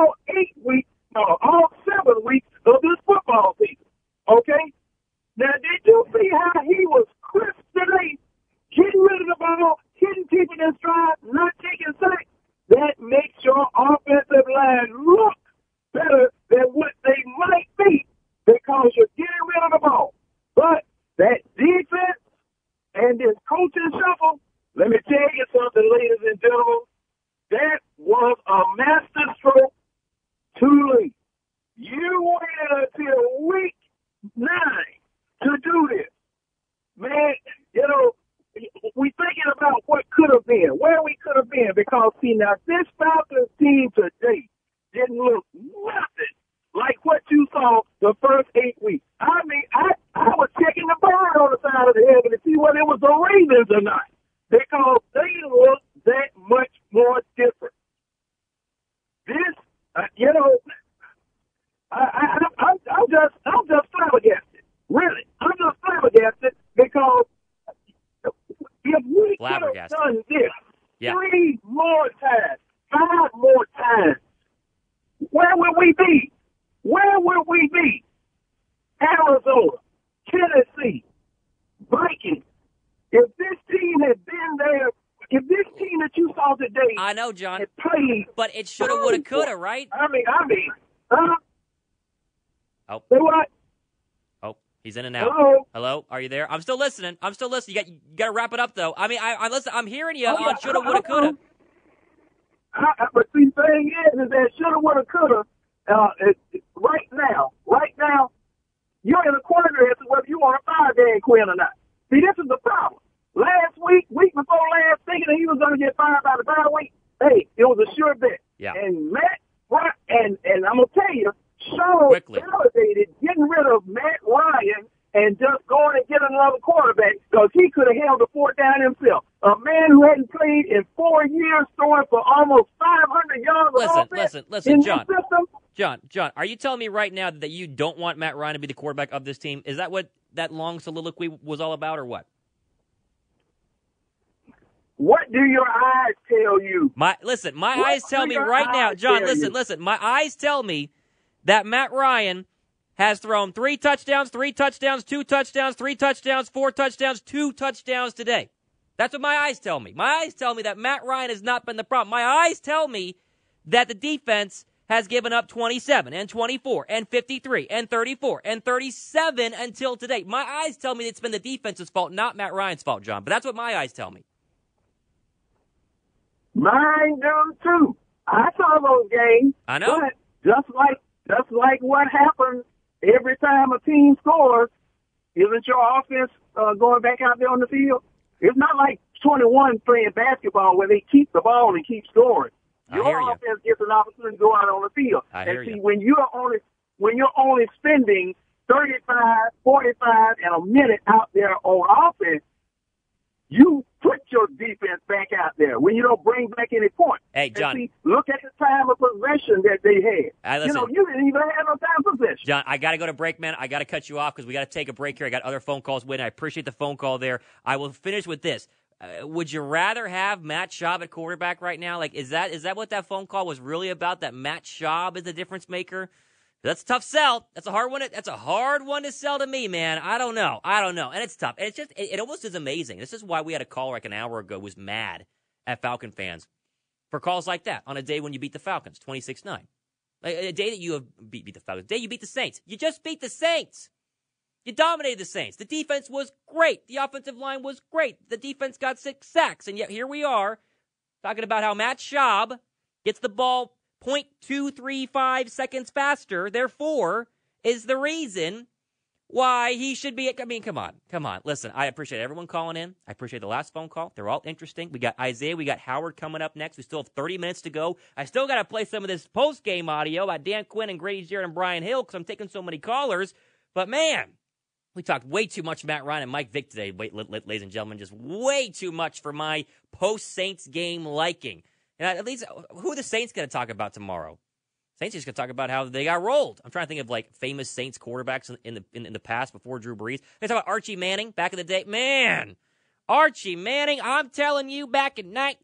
of this football season, okay? Now, did you see how he was crisp today? Getting rid of the ball, hitting people in stride, not taking sacks. That makes your offensive line look better than what they might be because you're getting rid of the ball. But that defense and this coaching shuffle, let me tell you something, ladies and gentlemen, that was a master stroke too late. You waited until week 9 to do this. Man, we thinking about what could have been, where we could have been, because, see, now, this Falcons team today didn't look nothing like what you saw the first 8 weeks. I mean, I was checking the bird on the side of the heaven to see whether it was the Ravens or not, because they look that much more different. This, I'm just flabbergasted. Really, I'm just flabbergasted because if we could have done this 3 more times, 5 more times, where would we be? Where would we be? Arizona, Tennessee, Vikings. If this team had been there, if this team that you saw today, I know, John, had played, but it shoulda, woulda, coulda, right? I mean, huh? Oh, say what? Oh, he's in and out. Hello, are you there? I'm still listening. You got to wrap it up, though. I mean, I listen. I'm hearing you on shoulda, woulda, coulda. But the thing is that shoulda, woulda, coulda. Right now, you're in a quandary as to whether you want to fire Dan Quinn or not. See, this is the problem. Last week before last, thinking that he was going to get fired by the bye week, hey, it was a sure bet. Yeah. And Matt, and I'm going to tell you, so Quickly. validated getting rid of Matt Ryan and just going and get another quarterback because he could have held the fort down himself. A man who hadn't played in 4 years, throwing for almost 500 yards of offense Listen, in John. this system. John, are you telling me right now that you don't want Matt Ryan to be the quarterback of this team? Is that what that long soliloquy was all about, or what? What do your eyes tell you? My eyes tell me right now, John, listen. My eyes tell me that Matt Ryan has thrown 3 touchdowns, 2 touchdowns, 3 touchdowns, 4 touchdowns, 2 touchdowns today. That's what my eyes tell me. My eyes tell me that Matt Ryan has not been the problem. My eyes tell me that the defense has given up 27 and 24 and 53 and 34 and 37 until today. My eyes tell me it's been the defense's fault, not Matt Ryan's fault, John. But that's what my eyes tell me. Mine do too. I saw those games. I know. But just like what happens every time a team scores, isn't your offense going back out there on the field? It's not like 21 playing basketball where they keep the ball and keep scoring. Your offense gets an opportunity to go out on the field. And see, when you're only spending 35, 45, and a minute out there on offense, you put your defense back out there when you don't bring back any points. Hey, John. And see, look at the time of possession that they had. Listen, you didn't even have no time of possession. John, I got to go to break, man. I got to cut you off because we got to take a break here. I got other phone calls waiting. I appreciate the phone call there. I will finish with this. Would you rather have Matt Schaub at quarterback right now? Like, is that what that phone call was really about? That Matt Schaub is the difference maker? That's a tough sell. That's a hard one. That's a hard one to sell to me, man. I don't know. And it's tough. And it's just, it almost is amazing. This is why we had a caller like an hour ago who was mad at Falcon fans for calls like that on a day when you beat the Falcons, 26-9. A day that you have beat the Falcons. A day you beat the Saints. You just beat the Saints. You dominated the Saints. The defense was great. The offensive line was great. The defense got 6 sacks. And yet here we are talking about how Matt Schaub gets the ball 0.235 seconds faster, therefore, is the reason why he should be. I mean, come on. Listen, I appreciate everyone calling in. I appreciate the last phone call. They're all interesting. We got Isaiah. We got Howard coming up next. We still have 30 minutes to go. I still got to play some of this post-game audio about Dan Quinn and Grady Jarrett and Brian Hill because I'm taking so many callers. But, man, we talked way too much Matt Ryan and Mike Vick today, ladies and gentlemen. Just way too much for my post-Saints game liking. And at least, who are the Saints going to talk about tomorrow? Saints just going to talk about how they got rolled. I'm trying to think of like famous Saints quarterbacks in the past before Drew Brees. They talk about Archie Manning back in the day. Man, Archie Manning. I'm telling you, back in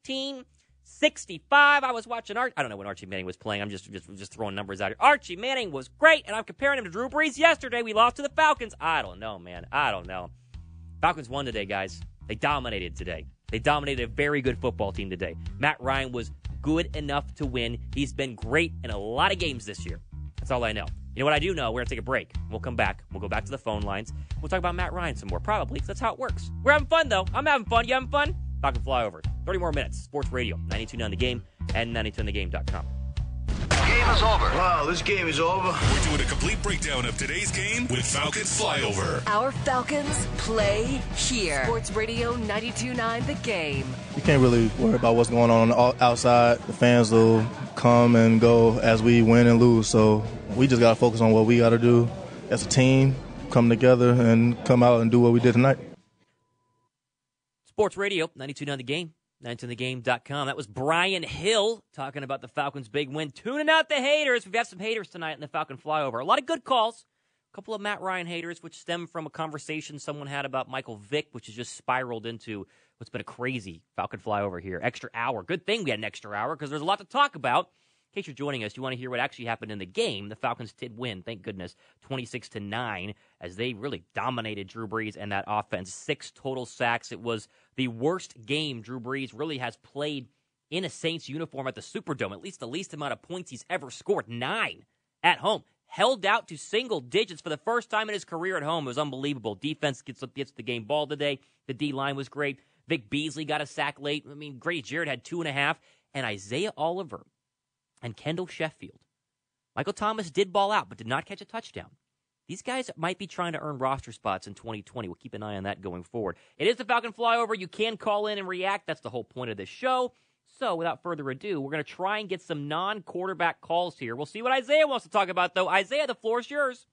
1965, I was watching I don't know when Archie Manning was playing. I'm just throwing numbers out here. Archie Manning was great, and I'm comparing him to Drew Brees. Yesterday, we lost to the Falcons. I don't know, man. I don't know. Falcons won today, guys. They dominated today. They dominated a very good football team today. Matt Ryan was good enough to win. He's been great in a lot of games this year. That's all I know. You know what I do know? We're going to take a break. We'll come back. We'll go back to the phone lines. We'll talk about Matt Ryan some more, probably, because that's how it works. We're having fun, though. I'm having fun. You having fun? Falcon Flyover. 30 more minutes. Sports Radio, 92.9 The Game and 92thegame.com. Game is over. Wow, this game is over. We're doing a complete breakdown of today's game with Falcons Flyover. Our Falcons play here. Sports Radio 92.9 The Game. You can't really worry about what's going on the outside. The fans will come and go as we win and lose. So we just got to focus on what we got to do as a team, come together and come out and do what we did tonight. Sports Radio 92.9 The Game. 92thegame.com. That was Brian Hill talking about the Falcons' big win. Tuning out the haters. We've had some haters tonight in the Falcon Flyover. A lot of good calls. A couple of Matt Ryan haters, which stem from a conversation someone had about Michael Vick, which has just spiraled into what's been a crazy Falcon Flyover here. Extra hour. Good thing we had an extra hour because there's a lot to talk about. In case you're joining us, you want to hear what actually happened in the game. The Falcons did win, thank goodness, 26-9, as they really dominated Drew Brees and that offense. 6 total sacks. It was the worst game Drew Brees really has played in a Saints uniform at the Superdome. At least the least amount of points he's ever scored. 9 at home. Held out to single digits for the first time in his career at home. It was unbelievable. Defense gets the game ball today. The D-line was great. Vic Beasley got a sack late. I mean, Grady Jarrett had 2.5. And Isaiah Oliver and Kendall Sheffield. Michael Thomas did ball out, but did not catch a touchdown. These guys might be trying to earn roster spots in 2020. We'll keep an eye on that going forward. It is the Falcon Flyover. You can call in and react. That's the whole point of this show. So, without further ado, we're going to try and get some non-quarterback calls here. We'll see what Isaiah wants to talk about, though. Isaiah, the floor is yours.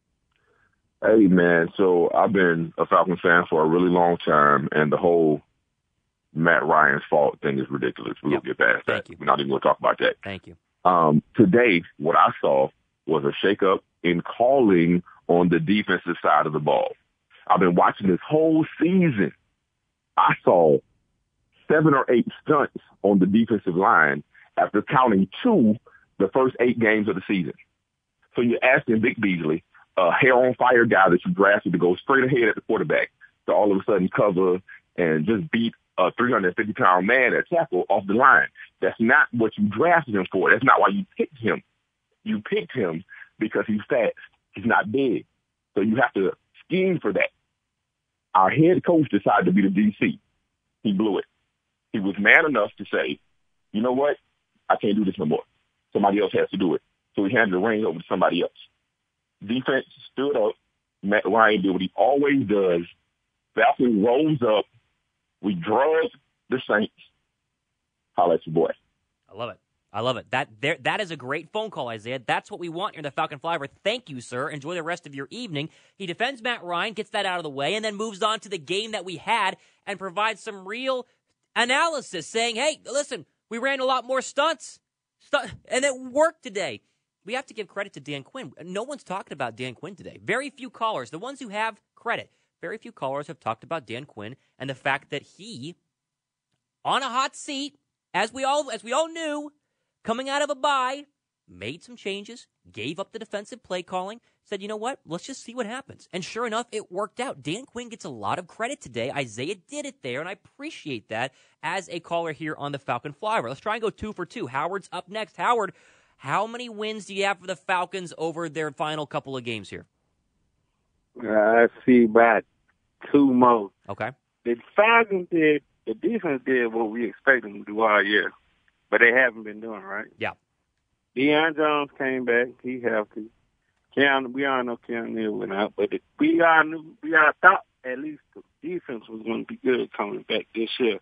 Hey, man, so I've been a Falcons fan for a really long time, and the whole Matt Ryan's fault thing is ridiculous. We'll get past that. We're not even going to talk about that. Thank you. Today, what I saw was a shakeup in calling on the defensive side of the ball. I've been watching this whole season. I saw 7 or 8 stunts on the defensive line after counting 2 the first 8 games of the season. So you're asking Vic Beasley, a hair-on-fire guy that you drafted to go straight ahead at the quarterback, to all of a sudden cover and just beat a 350-pound man at tackle off the line. That's not what you drafted him for. That's not why you picked him. You picked him because he's fast. He's not big. So you have to scheme for that. Our head coach decided to be the DC. He blew it. He was man enough to say, you know what? I can't do this no more. Somebody else has to do it. So he handed the reins over to somebody else. Defense stood up. Matt Ryan did what he always does. Falcons rose up. We drug the Saints. Holla at your boy. I love it. I love it. That is a great phone call, Isaiah. That's what we want here in the Falcon Flyover. Thank you, sir. Enjoy the rest of your evening. He defends Matt Ryan, gets that out of the way, and then moves on to the game that we had and provides some real analysis saying, hey, listen, we ran a lot more stunts, and it worked today. We have to give credit to Dan Quinn. No one's talking about Dan Quinn today. Very few callers, the ones who have credit, very few callers have talked about Dan Quinn and the fact that he, on a hot seat, as we all knew, coming out of a bye, made some changes, gave up the defensive play calling, said, you know what, let's just see what happens. And sure enough, it worked out. Dan Quinn gets a lot of credit today. Isaiah did it there, and I appreciate that as a caller here on the Falcon Flyover. Let's try and go 2 for 2. Howard's up next. Howard, how many wins do you have for the Falcons over their final couple of games here? I see about 2 more. Okay. The defense did what we expected them to do all year, but they haven't been doing right. Yeah. Deion Jones came back. He healthy. We all know Keanu Neal went out, but we all thought at least the defense was going to be good coming back this year.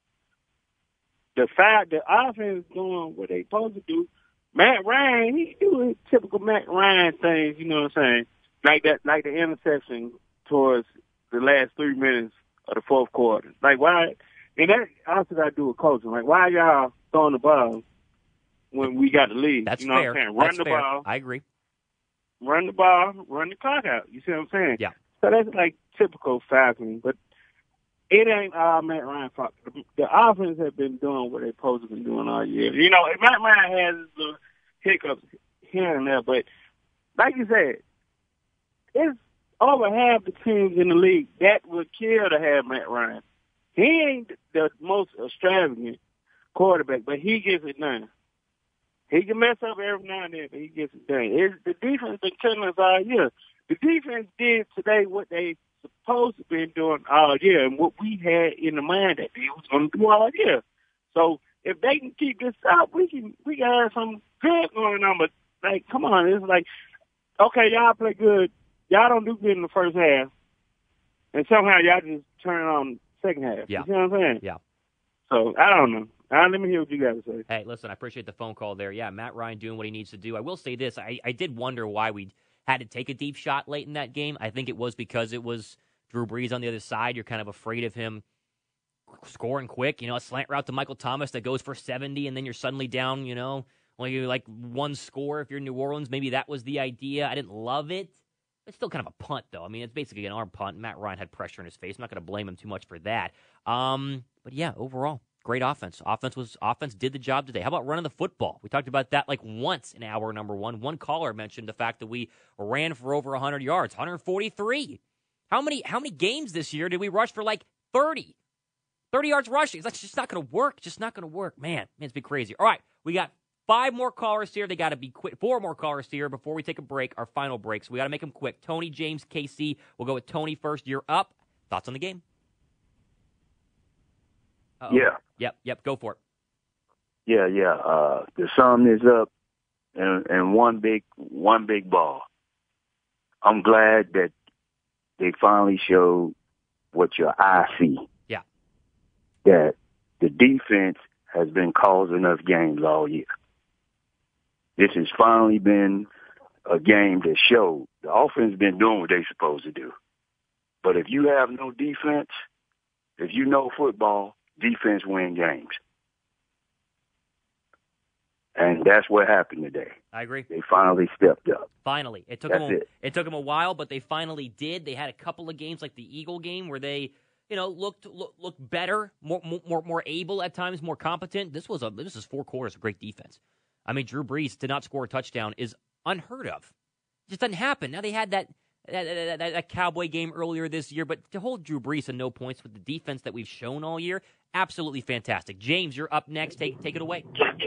The fact the offense is doing what they supposed to do, Matt Ryan, he doing typical Matt Ryan things, you know what I'm saying? Like the interception towards the last 3 minutes of the fourth quarter. Like, why? And that also got to do with coaching. Like, why y'all throwing the ball when we got the lead? That's you know fair. What I'm saying? Run the ball. I agree. Run the ball, run the clock out. You see what I'm saying? Yeah. So that's like typical Falcons, but it ain't all Matt Ryan fault. The offense have been doing what they supposed to be doing all year. You know, Matt Ryan has the hiccups here and there, but like you said, it's over half the teams in the league that would kill to have Matt Ryan. He ain't the most extravagant quarterback, but he gets it done. He can mess up every now and then, but he gets it done. The defense been killing us all year. The defense did today what they supposed to be doing all year and what we had in the mind that they was going to do all year. So if they can keep this up, we can have some good going on. But, like, come on. It's like, okay, y'all play good. Y'all don't do good in the first half. And somehow y'all just turn it on second half. Yeah. You see what I'm saying? Yeah. So, I don't know. Let me hear what you got to say. Hey, listen, I appreciate the phone call there. Yeah, Matt Ryan doing what he needs to do. I will say this. I did wonder why we had to take a deep shot late in that game. I think it was because it was Drew Brees on the other side. You're kind of afraid of him scoring quick. You know, a slant route to Michael Thomas that goes for 70, and then you're suddenly down, you know, only like 1 score if you're New Orleans. Maybe that was the idea. I didn't love it. It's still kind of a punt, though. I mean, it's basically an arm punt. Matt Ryan had pressure in his face. I'm not going to blame him too much for that. But, yeah, overall, great offense. Offense did the job today. How about running the football? We talked about that like once in hour number 1. One caller mentioned the fact that we ran for over 100 yards, 143. How many games this year did we rush for like 30? 30 yards rushing. That's just not going to work. Just not going to work. Man, it's been crazy. All right, we got 5 more callers here. They got to be quick. 4 more callers here before we take a break, our final break. So we got to make them quick. Tony, James, KC. We'll go with Tony first. You're up. Thoughts on the game? Uh-oh. Yeah. Yep. Go for it. Yeah. The sum is up and one big ball. I'm glad that they finally showed what your eye see. Yeah. That the defense has been causing us games all year. This has finally been a game that showed the offense been doing what they're supposed to do. But if you have no defense, if you know football, defense wins games. And that's what happened today. I agree. They finally stepped up. Finally. It took them a while, but they finally did. They had a couple of games like the Eagle game where they, looked better, more able at times, more competent. This was 4 quarters of great defense. I mean, Drew Brees to not score a touchdown is unheard of. It just doesn't happen. Now they had that Cowboy game earlier this year, but to hold Drew Brees to no points with the defense that we've shown all year, absolutely fantastic. James, you're up next. Take it away.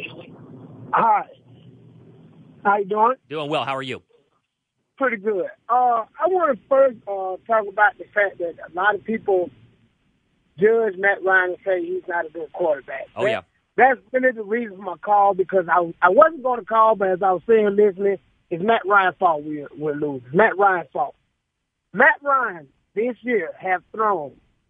Hi. How you doing? Doing well. How are you? Pretty good. I want to first talk about the fact that a lot of people judge Matt Ryan and say he's not a good quarterback. Oh, yeah. That's really the reason for my call, because I wasn't going to call, but as I was saying, listening, it's Matt Ryan's fault we're losing. Matt Ryan's fault. Matt Ryan this year have thrown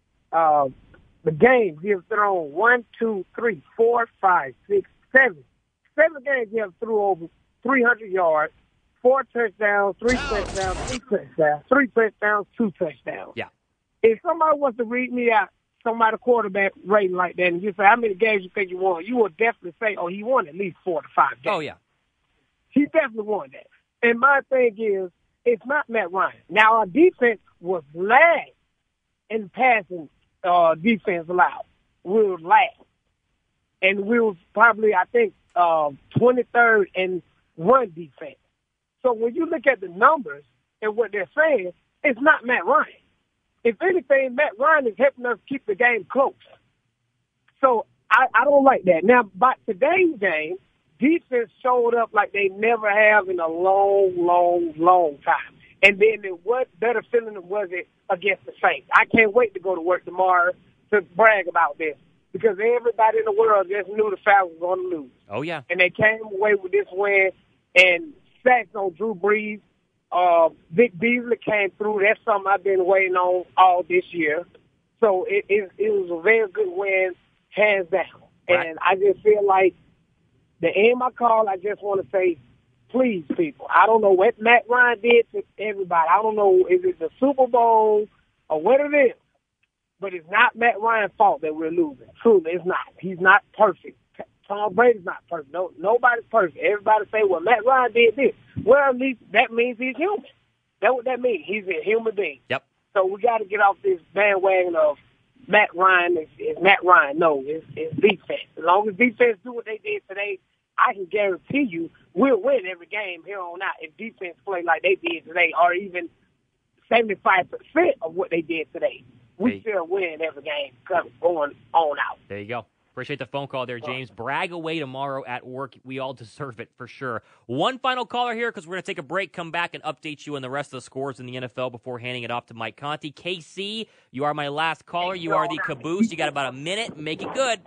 the games. He has thrown 1, 2, 3, 4, 5, 6, 7. 7 games he have threw over 300 yards, 4 touchdowns, 3 touchdowns, 3 touchdowns, 3 touchdowns, 2 touchdowns. Yeah. If somebody wants to read me out somebody quarterback rating like that, and you say how many games you think you won, you will definitely say, oh, he won at least 4 to 5 games. Oh, yeah. He definitely won that. And my thing is, it's not Matt Ryan. Now, our defense was last in passing defense allowed. We were last. And we was probably, I think, 23rd in run defense. So when you look at the numbers and what they're saying, it's not Matt Ryan. If anything, Matt Ryan is helping us keep the game close. So I don't like that. Now, by today's game, defense showed up like they never have in a long time. And then what better feeling was it against the Saints? I can't wait to go to work tomorrow to brag about this, because everybody in the world just knew the Falcons were going to lose. Oh, yeah. And they came away with this win, and sacks on Drew Brees. Vic Beasley came through. That's something I've been waiting on all this year. So it was a very good win, hands down. Right. And I just feel like the end of my call, I just want to say, please, people, I don't know what Matt Ryan did to everybody. I don't know if it's the Super Bowl or what it is, but it's not Matt Ryan's fault that we're losing. Truly, it's not. He's not perfect. Tom Brady's not perfect. No, nobody's perfect. Everybody say, well, Matt Ryan did this. Well, at least that means he's human. That's what that means. He's a human being. Yep. So we got to get off this bandwagon of Matt Ryan is Matt Ryan. No, it's defense. As long as defense do what they did today, I can guarantee you we'll win every game here on out if defense play like they did today, or even 75% of what they did today. We still win every game going on out. There you go. Appreciate the phone call there, James. Brag away tomorrow at work. We all deserve it for sure. One final caller here, because we're going to take a break, come back and update you on the rest of the scores in the NFL before handing it off to Mike Conti. KC, you are my last caller. You are the caboose. You got about a minute. Make it good.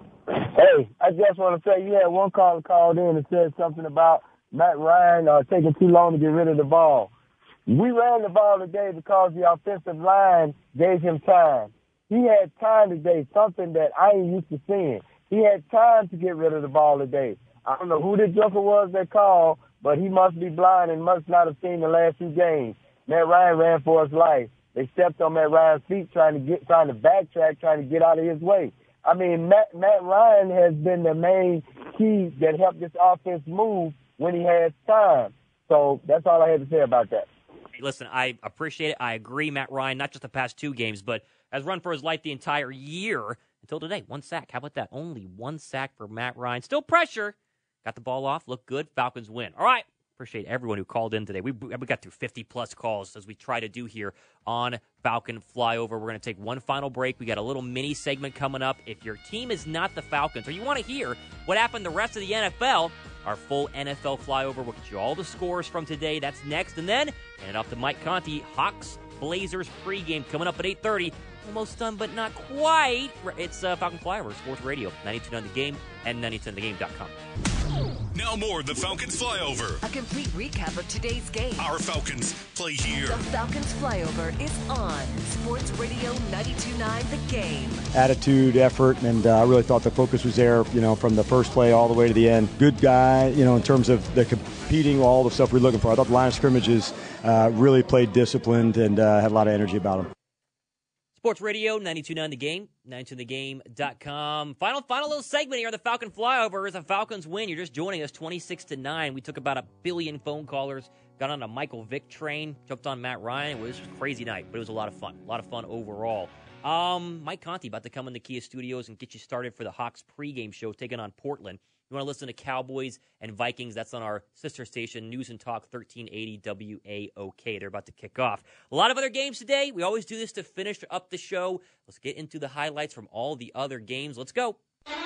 Hey, I just want to say you had one caller called in and said something about Matt Ryan taking too long to get rid of the ball. We ran the ball today because the offensive line gave him time. He had time today, something that I ain't used to seeing. He had time to get rid of the ball today. I don't know who the joker was that called, but he must be blind and must not have seen the last 2 games. Matt Ryan ran for his life. They stepped on Matt Ryan's feet trying to backtrack, trying to get out of his way. I mean, Matt Ryan has been the main key that helped this offense move when he has time. So that's all I had to say about that. Hey, listen, I appreciate it. I agree, Matt Ryan, not just the past 2 games, but has run for his life the entire year until today. 1 sack. How about that? Only 1 sack for Matt Ryan. Still pressure. Got the ball off. Looked good. Falcons win. All right. Appreciate everyone who called in today. We got through 50-plus calls as we try to do here on Falcon Flyover. We're going to take one final break. We got a little mini segment coming up. If your team is not the Falcons, or you want to hear what happened the rest of the NFL, our full NFL Flyover will get you all the scores from today. That's next. And then, hand it off to Mike Conti. Hawks Blazers pregame coming up at 8:30. Almost done, but not quite. It's Falcon Flyover, Sports Radio, 92.9 The Game, and 92.9thegame.com. Now more of the Falcons Flyover. A complete recap of today's game. Our Falcons play here. The Falcons Flyover is on Sports Radio 92.9 The Game. Attitude, effort, and I really thought the focus was there, from the first play all the way to the end. Good guy, in terms of the competing, all the stuff we're looking for. I thought the line of scrimmages really played disciplined and had a lot of energy about them. Sports Radio 92.9 The Game, 92thegame.com. Final little segment here on the Falcon Flyover is a Falcons win. You're just joining us 26-9. We took about 1 billion phone callers, got on a Michael Vick train, jumped on Matt Ryan. It was a crazy night, but it was a lot of fun. A lot of fun overall. Mike Conti about to come in the Kia Studios and get you started for the Hawks pregame show taking on Portland. You want to listen to Cowboys and Vikings, that's on our sister station, News and Talk 1380 WAOK. They're about to kick off. A lot of other games today. We always do this to finish up the show. Let's get into the highlights from all the other games. Let's go.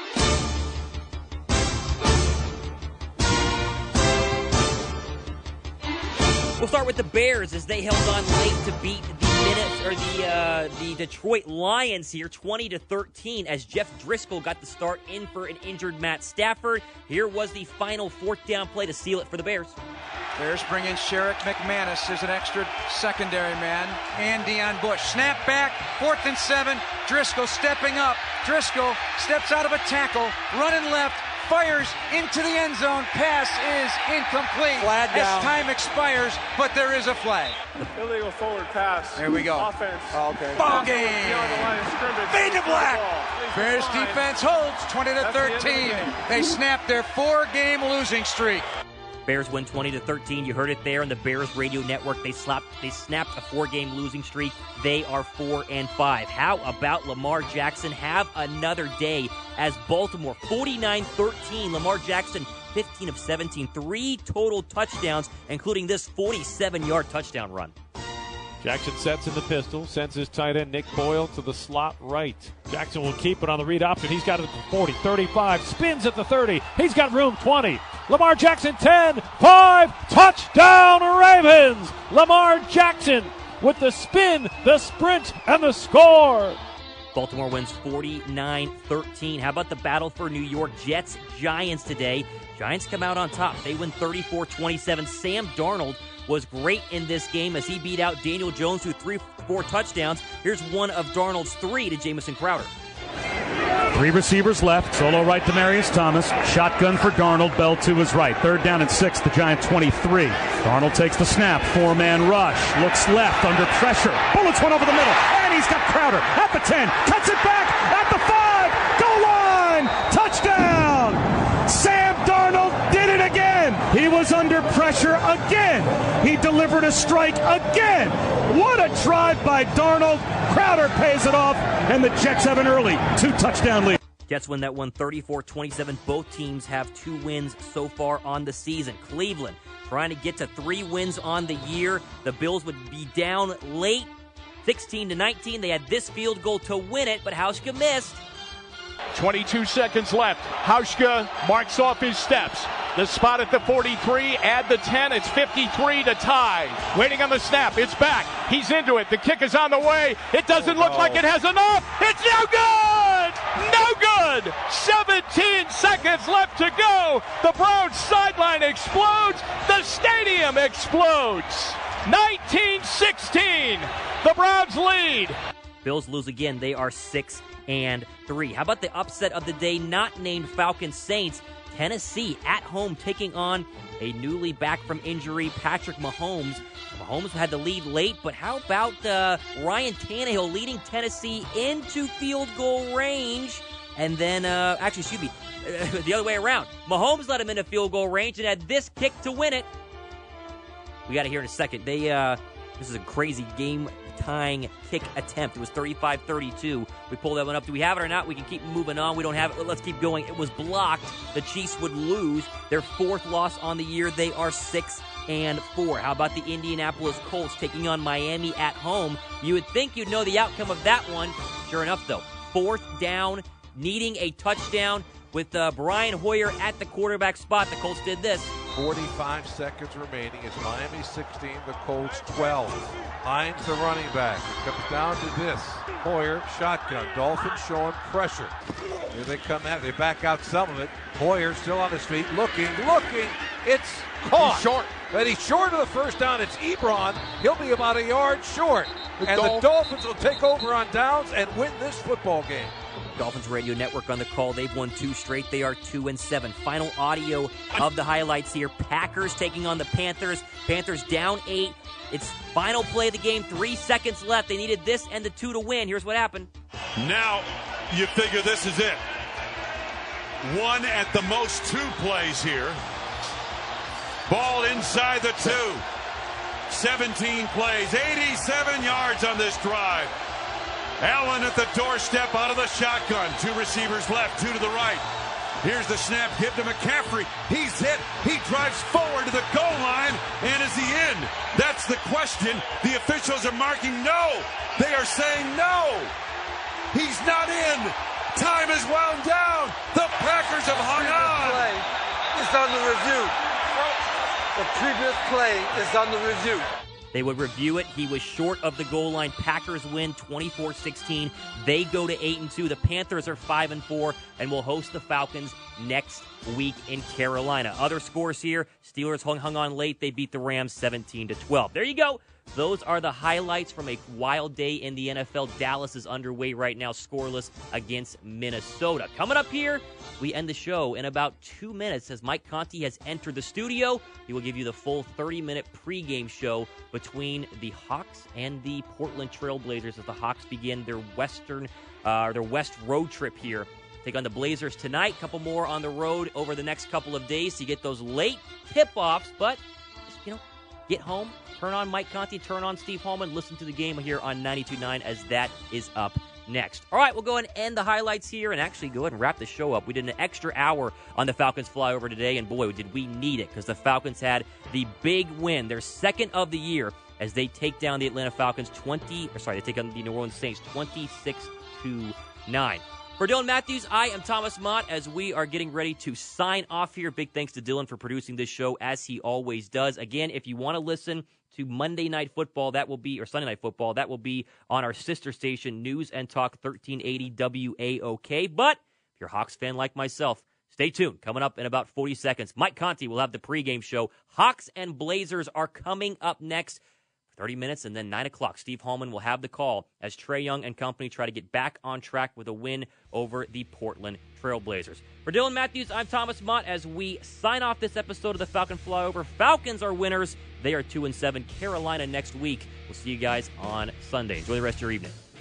We'll start with the Bears as they held on late to beat the Detroit Lions here 20-13 as Jeff Driscoll got the start in for an injured Matt Stafford. Here was the final fourth down play to seal it for the Bears. Bears bring in Sherrick McManus as an extra secondary man, and Deion Bush. Snap back, 4th and 7. Driscoll stepping up. Driscoll steps out of a tackle, running left, fires into the end zone. Pass is incomplete. Flag down. As time expires, but there is a flag. Illegal forward pass. There we go. Offense. Oh, okay. Ball game. Beyond the line of scrimmage. Fade to black. Bears defense holds 20-13. They snapped their 4-game losing streak. Bears win 20-13. You heard it there on the Bears radio network. They snapped a 4-game losing streak. They are 4-5. How about Lamar Jackson? Have another day as Baltimore 49-13. Lamar Jackson 15 of 17, 3 total touchdowns, including this 47-yard touchdown run. Jackson sets in the pistol, sends his tight end Nick Boyle to the slot right. Jackson will keep it on the read option. He's got it at the 40, 35, spins at the 30. He's got room, 20. Lamar Jackson, 10, 5, touchdown Ravens! Lamar Jackson with the spin, the sprint, and the score. Baltimore wins 49-13. How about the battle for New York? Jets, Giants today. Giants come out on top. They win 34-27. Sam Darnold was great in this game as he beat out Daniel Jones, who threw 4 touchdowns. Here's one of Darnold's 3 to Jamison Crowder. 3 receivers left. Solo right to Marius Thomas. Shotgun for Darnold. Bell to his right. 3rd down and 6. The Giant 23. Darnold takes the snap. 4-man rush. Looks left under pressure. Bullets one over the middle. And he's got Crowder at the 10. Cuts it back at the 5. Goal line. Touchdown. Sam Darnold did it again. He was under pressure again. He delivered a strike again. What a drive by Darnold. Crowder pays it off, and the Jets have an early 2-touchdown lead. Jets win that one 34-27. Both teams have 2 wins so far on the season. Cleveland trying to get to 3 wins on the year. The Bills would be down late, 16-19. They had this field goal to win it, but Hauschka missed. 22 seconds left. Hauschka marks off his steps. The spot at the 43, add the 10, it's 53 to tie. Waiting on the snap, it's back. He's into it. The kick is on the way. It doesn't look like it has enough. It's no good! No good! 17 seconds left to go. The Browns sideline explodes. The stadium explodes. 19-16. The Browns lead. Bills lose again. They are 6-3. How about the upset of the day, not named Falcons Saints? Tennessee at home taking on a newly back from injury Patrick Mahomes. Mahomes had the lead late, but how about Ryan Tannehill leading Tennessee into field goal range? And then, the other way around. Mahomes let him into field goal range and had this kick to win it. We got to hear in a second. This is a crazy game-tying kick attempt. It was 35-32. We pulled that one up. Do we have it or not? We can keep moving on. We don't have it. Let's keep going. It was blocked. The Chiefs would lose their 4th loss on the year. They are 6-4. How about the Indianapolis Colts taking on Miami at home? You would think you'd know the outcome of that one. Sure enough, though, 4th down, needing a touchdown with Brian Hoyer at the quarterback spot. The Colts did this. 45 seconds remaining. It's Miami 16, the Colts 12. Hines the running back. It comes down to this. Hoyer, shotgun. Dolphins showing pressure. Here they come at it. They back out some of it. Hoyer still on his feet, looking. It's caught. He's short. But he's short of the first down. It's Ebron. He'll be about a yard short. The Dolphins will take over on downs and win this football game. Dolphins Radio Network on the call. They've won 2 straight. They are 2-7. Final audio of the highlights here. Packers taking on the Panthers. Panthers down 8. It's final play of the game. 3 seconds left. They needed this and the 2 to win. Here's what happened. Now you figure this is it. 1 at the most 2 plays here. Ball inside the 2. 17 plays. 87 yards on this drive. Allen at the doorstep out of the shotgun. 2 receivers left, 2 to the right. Here's the snap, give to McCaffrey. He's hit. He drives forward to the goal line. And is he in? That's the question. The officials are marking no. They are saying no. He's not in. Time is wound down. The Packers have hung on. It's under review. The previous play is under review. They would review it. He was short of the goal line. Packers win 24-16. They go to 8-2. The Panthers are 5-4 and will host the Falcons next week in Carolina. Other scores here. Steelers hung on late. They beat the Rams 17-12. There you go. Those are the highlights from a wild day in the NFL. Dallas is underway right now, scoreless against Minnesota. Coming up here, we end the show in about 2 minutes as Mike Conti has entered the studio. He will give you the full 30-minute pregame show between the Hawks and the Portland Trailblazers as the Hawks begin their West road trip here. Take on the Blazers tonight. Couple more on the road over the next couple of days to get those late tip-offs, but just, get home. Turn on Mike Conti, turn on Steve Hallman, listen to the game here on 92.9 as that is up next. All right, we'll go ahead and end the highlights here and actually go ahead and wrap the show up. We did an extra hour on the Falcons flyover today, and boy, did we need it because the Falcons had the big win, their second of the year, as they take down the Atlanta Falcons they take on the New Orleans Saints 26-9. For Dylan Matthews, I am Thomas Mott as we are getting ready to sign off here. Big thanks to Dylan for producing this show as he always does. Again, if you want to listen to Monday Night Football, or Sunday Night Football, that will be on our sister station, News and Talk 1380 WAOK. But if you're a Hawks fan like myself, stay tuned. Coming up in about 40 seconds, Mike Conti will have the pregame show. Hawks and Blazers are coming up next. 30 minutes, and then 9 o'clock, Steve Hallman will have the call as Trae Young and company try to get back on track with a win over the Portland Trailblazers. For Dylan Matthews, I'm Thomas Mott as we sign off this episode of the Falcon Flyover. Falcons are winners. They are 2-7. Carolina next week. We'll see you guys on Sunday. Enjoy the rest of your evening.